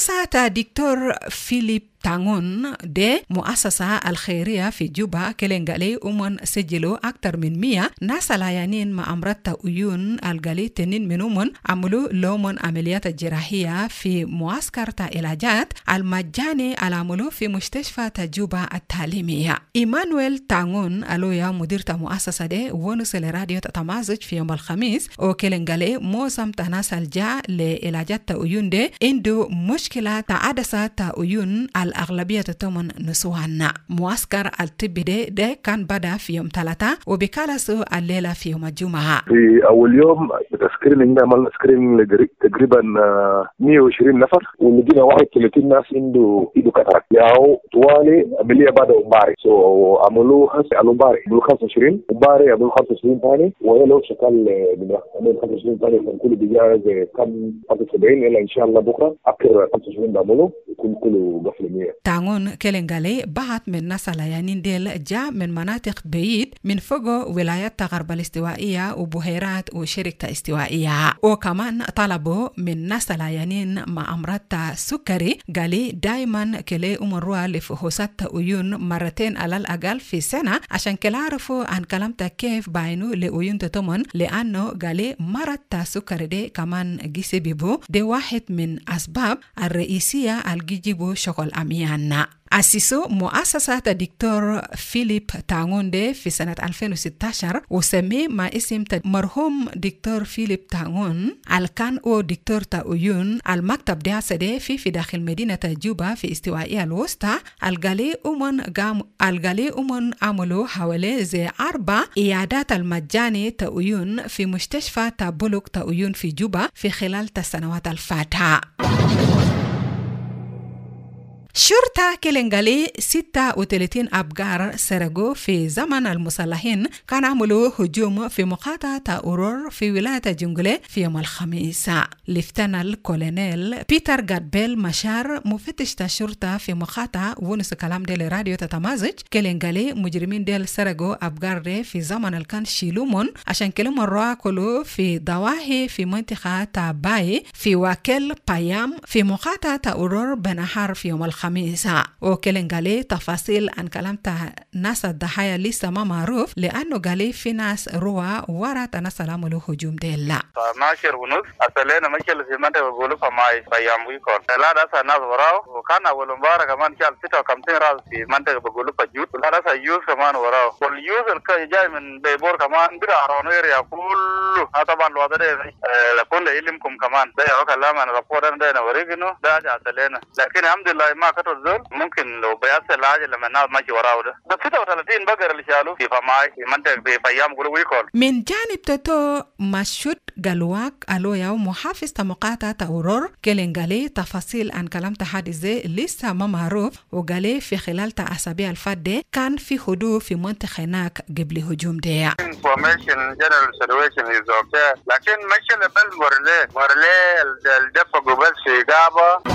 مؤسسة دكتور فيليب تانغون دي مؤسسة الخيرية في جوبا كلنغالي أمون سجلوا أكثر من 100 ناس العيانين مع أمراض عيون الغالي تنين من أمون عملوا لهم عمليات جراحية في معسكر علاجات المجاني العملوا في مستشفى جوبا التعليمية. إيمانويل تانغون ألويا مدير مؤسسة دي ونس لراديو تمازج في يوم الخميس وكلنغالي موسم تناس الجاء لعلاجات عيون دي عنده مشكلة عدسة عيون الأغلبية تمن نسوهن. معسكر الطبي ده كان بدأ في يوم 3 وبكالسه الليلة في يوم الجمعة. في أول يوم سكرينينج عملنا سكرينينج تقريبا 120 نفر ولقينا 31 ناس عنده كاتاراكت ياو طوالي عملية بعد أمباري عملوا الأمباري عملوا 25 أمباري عملوا 25 ثاني وهي شكل من 25 ثاني كل بجاز كم 75 إلا إن شاء الله بكرة أكثر 25 عملوا يكون كله قفل. تانغون كلنغالي بعض من الناس العيانين ديل جاء من مناطق بعيد من فوق ولايات غرب الاستوائية وبهيرات وشركة استوائية، وكمان طلبوا من الناس العيانين مع أمراض سكري قالي دايما كلي أمروا لفحوصات عيون مرتين على الأقل في سنة عشان كلا عرفوا عن كلامتا كيف باينوا لعيون تتمن، لأنه قالي مرض سكري دي كمان جيسبيبو دي واحد من أسباب الرئيسية الجيجيبو شغل أميانا. أسسوا مؤسسة دكتور فيليب تانغون دي في سنة 2016 وسمي مع اسم مرحوم دكتور فيليب تانغون الكان او دكتور تاويون المكتب دي سدي في داخل مدينة جوبا في استوائية الوسطى. الغالي أمون عملوا حوالي زي 4 إعادات المجاني تاويون في مستشفى تابولوك تاويون في جوبا في خلال السنوات الفاتحة. شرطة كلنغالي 36 أبقار سرقوا في زمن المسلحين كان عملوا هجوم في مقاطعة أورور في ولاية جنجلة في يوم الخميس. ليفتنال كولونيل بيتر غادبيل مشار مفتش الشرطة في مقاطعة ونس كلام ديل راديو تتمازج كلنغالي مجرمين ديل سرقوا أبقار دي في زمن الكان شيلومون عشان كلهم الروا كلو في ضواحي في منطقة باي في واكل بايام في مقاطعة أورور بنهار في يوم الخميس. وكلنغالي تفاصيل عن كلامتا ناس الضحايا لسه ما معروف لأنه قالي في ناس روى ورات ناس عملوا هجوم ديلا. 12 ونص أصلنا مشكلة في منطقة بقولوا فماي بيام ويكون لا ناس ناس وراو وكان أول مبارك كمان شال 56 راس في منطقة بقولوا فجود لا ناس يوز كمان وراو واليوز الجاي من بيبور كمان بدا رونيريا كله طبعا الوضع ده لكل علمكم كمان ده يا كلام أنا رابور ده نوريكنه ده أصلنا لكن الحمد لله ما ممكن لو بيحصل حاجه لما الناس ماشي وراه ده 36 بقره اللي شالوا في فماي في منطقه بيام قولوا ويكول. من جانب توتو مشود قالواك ألويا محافظ مقاطعة أورور كلنغالي تفاصيل عن كلام تحدث لسه ما معروف وقالي في خلال الأسابيع الفاتة كان في هدوء في منطقة هناك قبل هجوم ده. Information general situation is okay لكن مشكلة بالمورلي الدفع قبل شيقابة.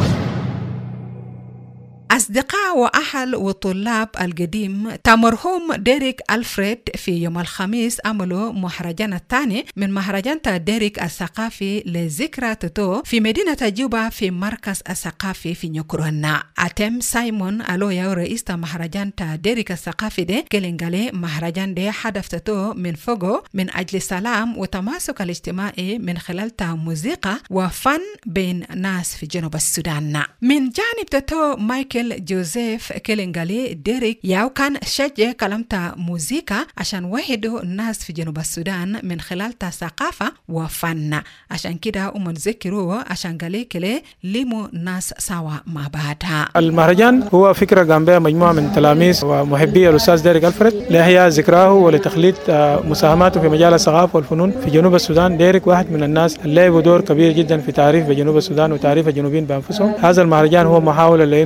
أصدقاء وأهل وطلاب القديم مرحوم ديريك ألفريد في يوم الخميس عملوا مهرجان الثاني من مهرجان ديريك الثقافي لذكرى توتو في مدينة جوبا في مركز الثقافي في نيوكرونا. أتم سايمون ألويا رئيس مهرجان ديريك الثقافي ده كلنغالي مهرجان ده هدف توتو من فوقه من أجل السلام وتماسك الاجتماعي من خلال موسيقى وفن بين ناس في جنوب السودان. من جانب توتو مايكل جوزيف كلنغالي ديريك ياو كان شجع كلامتا موسيقى عشان وحدوا الناس في جنوب السودان من خلال ثقافة وفن عشان كده ومنذكروه عشان قالي كلي ليمو ناس سوا مع بعضها. المهرجان هو فكرة قام بها مجموعة من تلاميذ ومحبي الأستاذ ديريك ألفريد لإحياء ذكراه ولتخليد مساهماته في مجال الثقافة والفنون في جنوب السودان. ديريك واحد من الناس اللي لعبوا دور كبير جدا في تعريف بجنوب السودان وتعريف الجنوبيين بأنفسهم. هذا المهرجان هو محاولة لأنه نجعل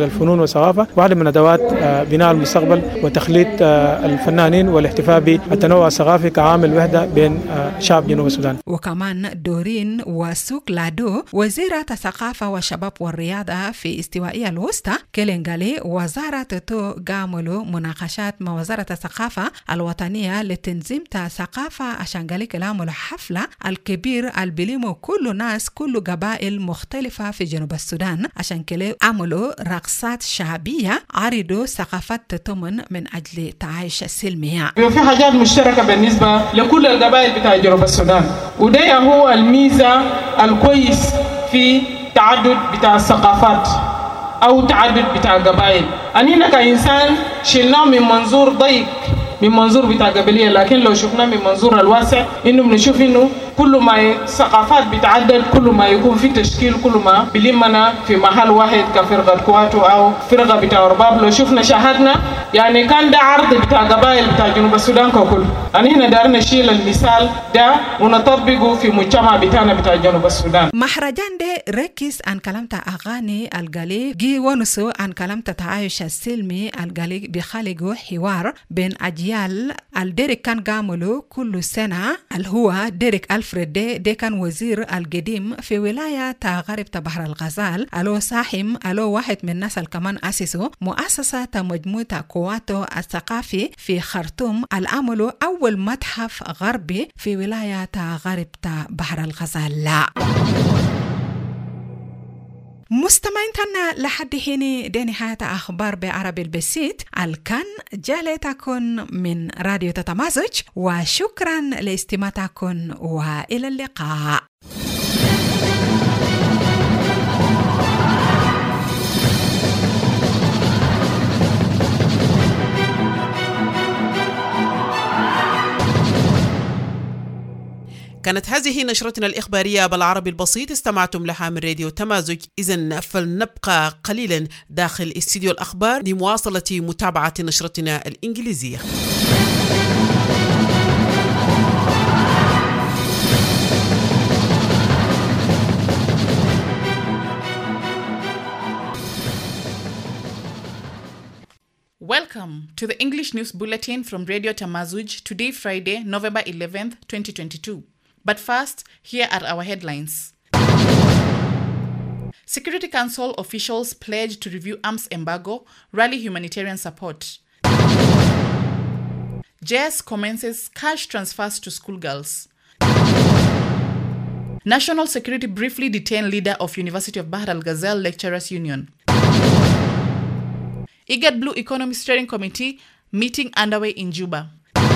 الفنون والثقافة واحدة من أدوات بناء المستقبل وتخليد الفنانين والاحتفاء بالتنوع الثقافي كعامل وحدة بين شعب جنوب السودان. وكمان دورين وسوق لادو وزيرة الثقافة والشباب والرياضة في استوائية الوسطى كيلينغالي وزارة تو قاملوا مناقشات مع وزارة الثقافة الوطنية لتنظيم الثقافة عشان قالي كلامه حفلة الكبير البليمو كل ناس كل قبائل مختلفة في جنوب السودان عشان كده عملوا رقصات شعبية عرضوا ثقافات تتمن من أجل تعايش السلمية. في حاجات مشتركة بالنسبة لكل القبائل بتاع جنوب السودان وده هو الميزة الكويس في تعدد بتاع الثقافات أو تعدد بتاع القبائل. أننا كإنسان شلناه من منظور ضيق من منظور بتاع قبلية لكن لو شفنا من منظور الواسع إنه بنشوف إنه كل ما الثقافات بتعدد كل ما يكون في تشكيل كل ما بلمنا في محل واحد كفرقة كواتو أو فرقة بتاع رباب. لو شفنا شاهدنا يعني كان ده عرض بتاع قبائل بتاع جنوب السودان ككل. أنا هنا دارنا نشيل المثال ده ونطبقه في مجتمع بتاعنا بتاع جنوب السودان. مهرجان ده ركز عن كلام أغاني القالي جي ونسو عن كلام تعايش السلمي القالي بيخلقوا حوار بين أجيال. الديريك كان قاملوا كل سنة اللي هو ديريك ألفريد دي كان وزير القديم في ولاية غرب بحر الغزال. ألو ساحم ألو واحد من الناس اللي كمان أسسوا مؤسسة مجموعة كواتو الثقافي في خرطوم العملوا أول متحف غربي في ولاية غرب بحر الغزال. لا مستمعين تنا لحد هنا دي نهاية أخبار بعربي البسيط الكان جالتكن من راديو تتمازج وشكرا لاستماعتكن وإلى اللقاء. كانت هذه نشرتنا الإخبارية بالعربي البسيط استمعتم لها من راديو تمازج. إذن فلنبقى قليلا داخل استديو الأخبار لمواصلة متابعة نشرتنا الإنجليزية. Welcome to the English News Bulletin from Radio Tamazuj, today Friday, November 11th, 2022. But first, here are our headlines. Security Council officials pledge to review arms embargo, rally humanitarian support. JS commences cash transfers to schoolgirls. National Security briefly detained leader of University of Bahr al-Ghazal Lecturers Union. IGAD Blue Economy Steering Committee meeting underway in Juba.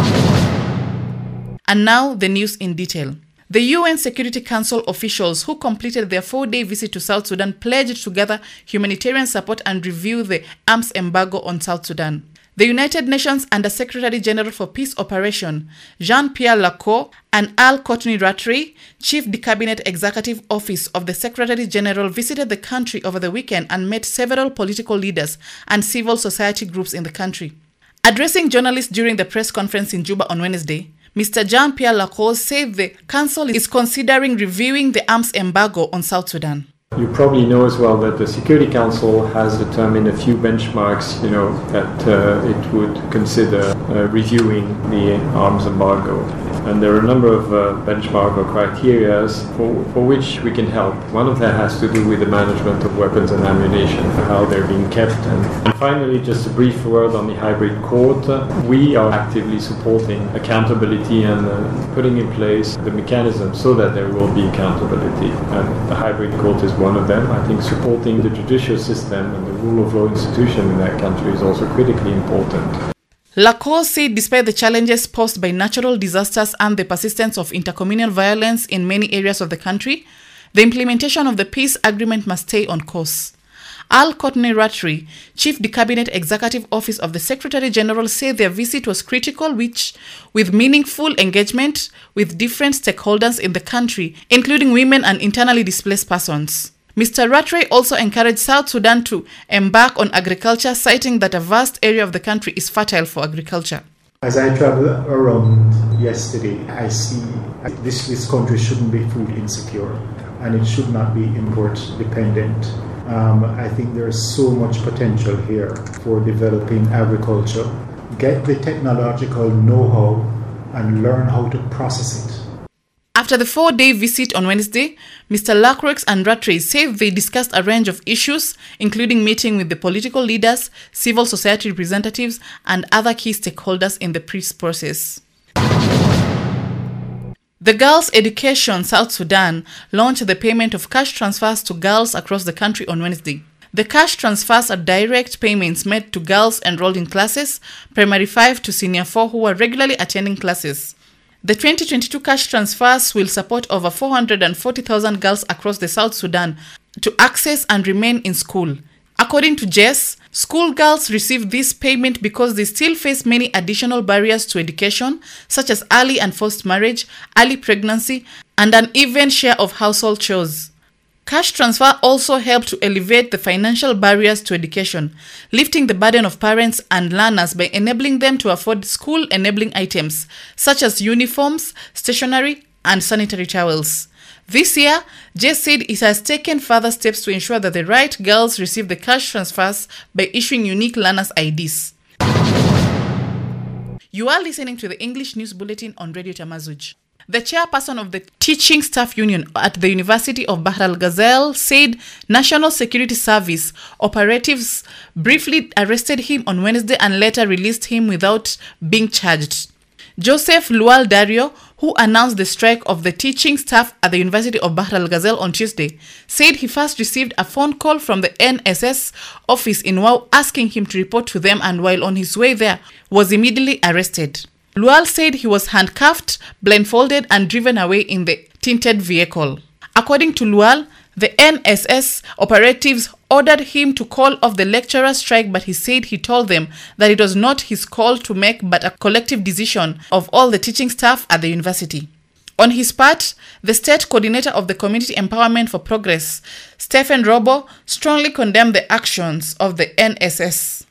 And now the news in detail. The UN Security Council officials who completed their 4-day visit to South Sudan pledged to gather humanitarian support and review the arms embargo on South Sudan. The United Nations Under-Secretary General for Peace Operation, Jean-Pierre Lacroix, and Al Courtney Rattray, Chief of the Cabinet Executive Office of the Secretary General, visited the country over the weekend and met several political leaders and civil society groups in the country. Addressing journalists during the press conference in Juba on Wednesday, Mr. Jean-Pierre Lacroix said the Council is considering reviewing the arms embargo on South Sudan. You probably know as well that the Security Council has determined a few benchmarks, that it would consider reviewing the arms embargo. And there are a number of benchmark or criteria for which we can help. One of them has to do with the management of weapons and ammunition, how they're being kept. And finally, just a brief word on the hybrid court. We are actively supporting accountability and putting in place the mechanism so that there will be accountability. And the hybrid court is one of them. I think supporting the judicial system and the rule of law institution in that country is also critically important. Lacroix said despite the challenges posed by natural disasters and the persistence of intercommunal violence in many areas of the country, the implementation of the peace agreement must stay on course. Al Courtney Rattray, Chief of the Cabinet Executive Office of the Secretary General, said their visit was critical, with meaningful engagement with different stakeholders in the country, including women and internally displaced persons. Mr. Rattray also encouraged South Sudan to embark on agriculture, citing that a vast area of the country is fertile for agriculture. As I traveled around yesterday, I see this country shouldn't be food insecure and it should not be import dependent. I think there is so much potential here for developing agriculture. Get the technological know-how and learn how to process it. After the 4-day visit on Wednesday, Mr. Lacroix and Rattray said they discussed a range of issues, including meeting with the political leaders, civil society representatives, and other key stakeholders in the peace process. The Girls Education South Sudan launched the payment of cash transfers to girls across the country on Wednesday. The cash transfers are direct payments made to girls enrolled in classes, primary 5 to senior 4 who are regularly attending classes. The 2022 cash transfers will support over 440,000 girls across the South Sudan to access and remain in school. According to Jess, schoolgirls receive this payment because they still face many additional barriers to education, such as early and forced marriage, early pregnancy, and an uneven share of household chores. Cash transfer also help to elevate the financial barriers to education, lifting the burden of parents and learners by enabling them to afford school-enabling items, such as uniforms, stationery, and sanitary towels. This year, Jess said it has taken further steps to ensure that the right girls receive the cash transfers by issuing unique learners' IDs. You are listening to the English News Bulletin on Radio Tamazuj. The chairperson of the Teaching Staff Union at the University of Bahr el Ghazal said National Security Service operatives briefly arrested him on Wednesday and later released him without being charged. Joseph Lual Dario, who announced the strike of the teaching staff at the University of Bahr el Ghazal on Tuesday, said he first received a phone call from the NSS office in Wau asking him to report to them, and while on his way there, was immediately arrested. Lual said he was handcuffed, blindfolded, and driven away in the tinted vehicle. According to Lual, the NSS operatives ordered him to call off the lecturer strike, but he said he told them that it was not his call to make but a collective decision of all the teaching staff at the university. On his part, the state coordinator of the Community Empowerment for Progress, Stephen Robo, strongly condemned the actions of the NSS.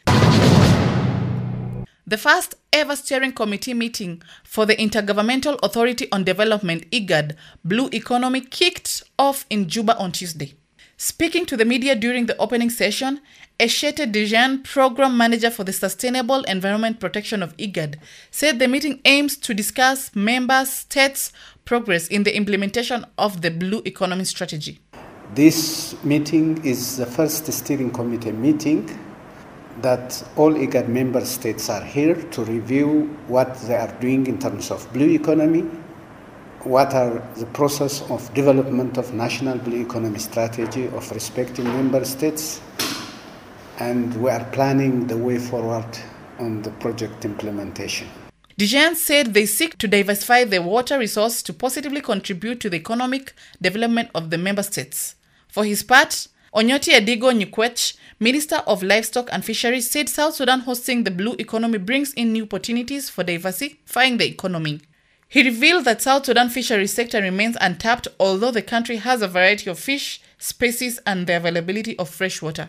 The first ever steering committee meeting for the Intergovernmental Authority on Development, IGAD, Blue Economy kicked off in Juba on Tuesday. Speaking to the media during the opening session, Eshete Dejan, program manager for the Sustainable Environment Protection of IGAD, said the meeting aims to discuss member states' progress in the implementation of the Blue Economy strategy. This meeting is the first steering committee meeting that all IGAD member states are here to review what they are doing in terms of blue economy, what are the process of development of national blue economy strategy of respective member states, and we are planning the way forward on the project implementation. Dijan said they seek to diversify the water resource to positively contribute to the economic development of the member states. For his part, Onyoti Adigo Nyikwech, Minister of Livestock and Fisheries, said South Sudan hosting the blue economy brings in new opportunities for diversifying the economy. He revealed that South Sudan fisheries sector remains untapped, although the country has a variety of fish species and the availability of fresh water.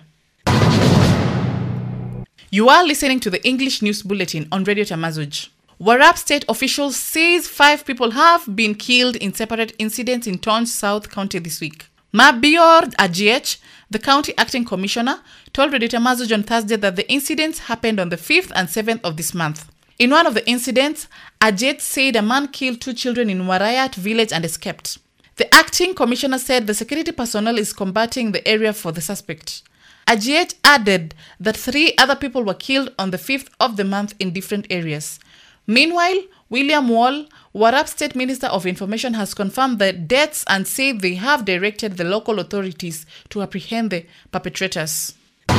You are listening to the English News Bulletin on Radio Tamazuj. Warab state officials says 5 people have been killed in separate incidents in Tonj South County this week. Mabior Ajiech, the county acting commissioner, told Radio Tamazuj on Thursday that the incidents happened on the 5th and 7th of this month. In one of the incidents, Ajiech said a man killed 2 children in Warayat village and escaped. The acting commissioner said the security personnel is combating the area for the suspect. Ajiech added that 3 other people were killed on the 5th of the month in different areas. Meanwhile, William Wall, Warab State Minister of Information, has confirmed the deaths and said they have directed the local authorities to apprehend the perpetrators.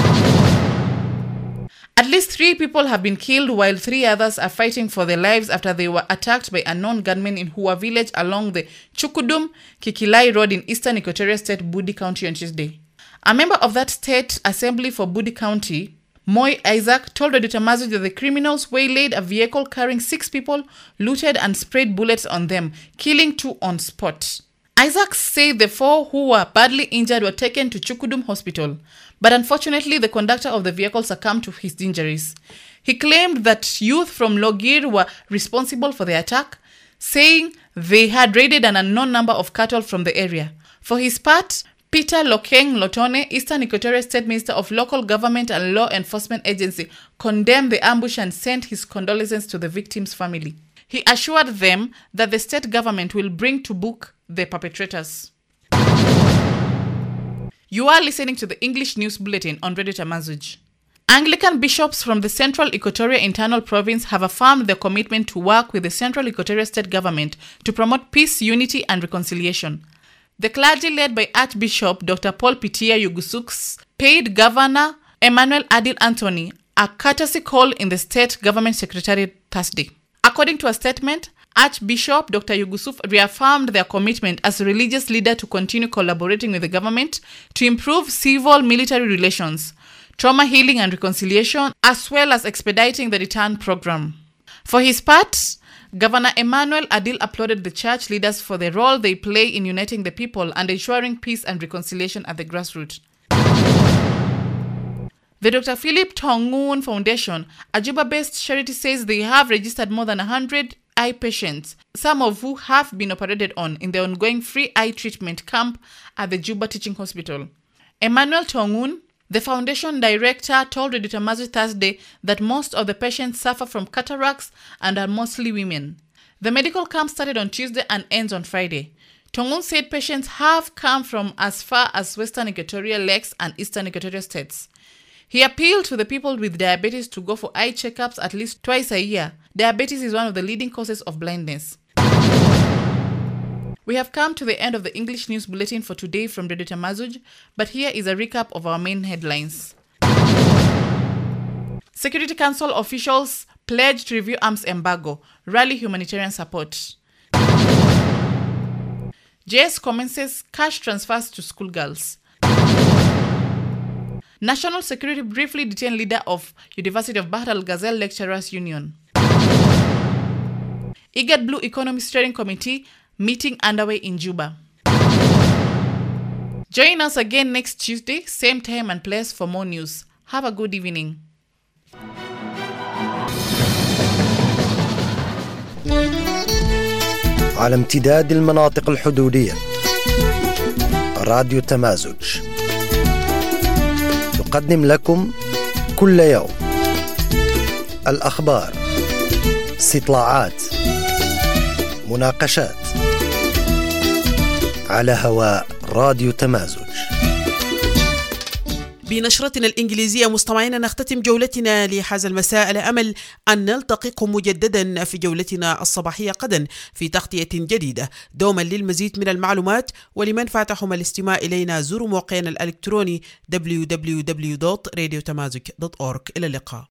At least 3 people have been killed while 3 others are fighting for their lives after they were attacked by unknown gunmen in Hua village along the Chukudum Kikilai Road in eastern Equatorial State, Budi County on Tuesday. A member of that state assembly for Budi County, Moy Isaac, told Radio Tamazuj that the criminals waylaid a vehicle carrying 6 people, looted and sprayed bullets on them, killing 2 on spot. Isaac said the 4 who were badly injured were taken to Chukudum Hospital, but unfortunately the conductor of the vehicle succumbed to his injuries. He claimed that youth from Logir were responsible for the attack, saying they had raided an unknown number of cattle from the area. For his part, Peter Lokeng Lotone, Eastern Equatoria State Minister of Local Government and Law Enforcement Agency, condemned the ambush and sent his condolences to the victims' family. He assured them that the state government will bring to book the perpetrators. You are listening to the English News Bulletin on Radio Tamazuj. Anglican bishops from the Central Equatoria Internal Province have affirmed their commitment to work with the Central Equatoria State Government to promote peace, unity, and reconciliation. The clergy led by Archbishop Dr. Paul Pitia Yugusuks paid Governor Emmanuel Adil Anthony a courtesy call in the State Government Secretariat Thursday. According to a statement, Archbishop Dr. Yugusuf reaffirmed their commitment as a religious leader to continue collaborating with the government to improve civil-military relations, trauma healing and reconciliation, as well as expediting the return program. For his part, Governor Emmanuel Adil applauded the church leaders for the role they play in uniting the people and ensuring peace and reconciliation at the grassroots. The Dr. Philip Tongun Foundation, a Juba-based charity, says they have registered more than 100 eye patients, some of who have been operated on in the ongoing free eye treatment camp at the Juba Teaching Hospital. Emmanuel Tongun, the foundation director, told Radio Tamazuj Thursday that most of the patients suffer from cataracts and are mostly women. The medical camp started on Tuesday and ends on Friday. Tongun said patients have come from as far as Western Equatoria Lakes and Eastern Equatoria states. He appealed to the people with diabetes to go for eye checkups at least twice a year. Diabetes is one of the leading causes of blindness. We have come to the end of the English News Bulletin for today from Radio Tamazuj, but here is a recap of our main headlines. Security Council officials pledge to review arms embargo, rally humanitarian support. JS commences cash transfers to schoolgirls. National Security briefly detained leader of University of Bahr al-Ghazal Lecturers Union. IGAD Blue Economy Steering Committee meeting underway in Juba. Join us again next Tuesday, same time and place for more news. Have a good evening. على امتداد المناطق الحدودية راديو تمازج يقدم لكم كل يوم الأخبار، استطلاعات، مناقشات على هواء راديو تمازج. بنشرتنا الإنجليزية مستمعينا نختتم جولتنا لهذا المساء على أمل أن نلتقيكم مجددا في جولتنا الصباحية غدا في تغطية جديدة. دوما للمزيد من المعلومات ولمنفعتكم الاستماع إلينا زوروا موقعنا الإلكتروني www.radiotamazuk.org. إلى اللقاء.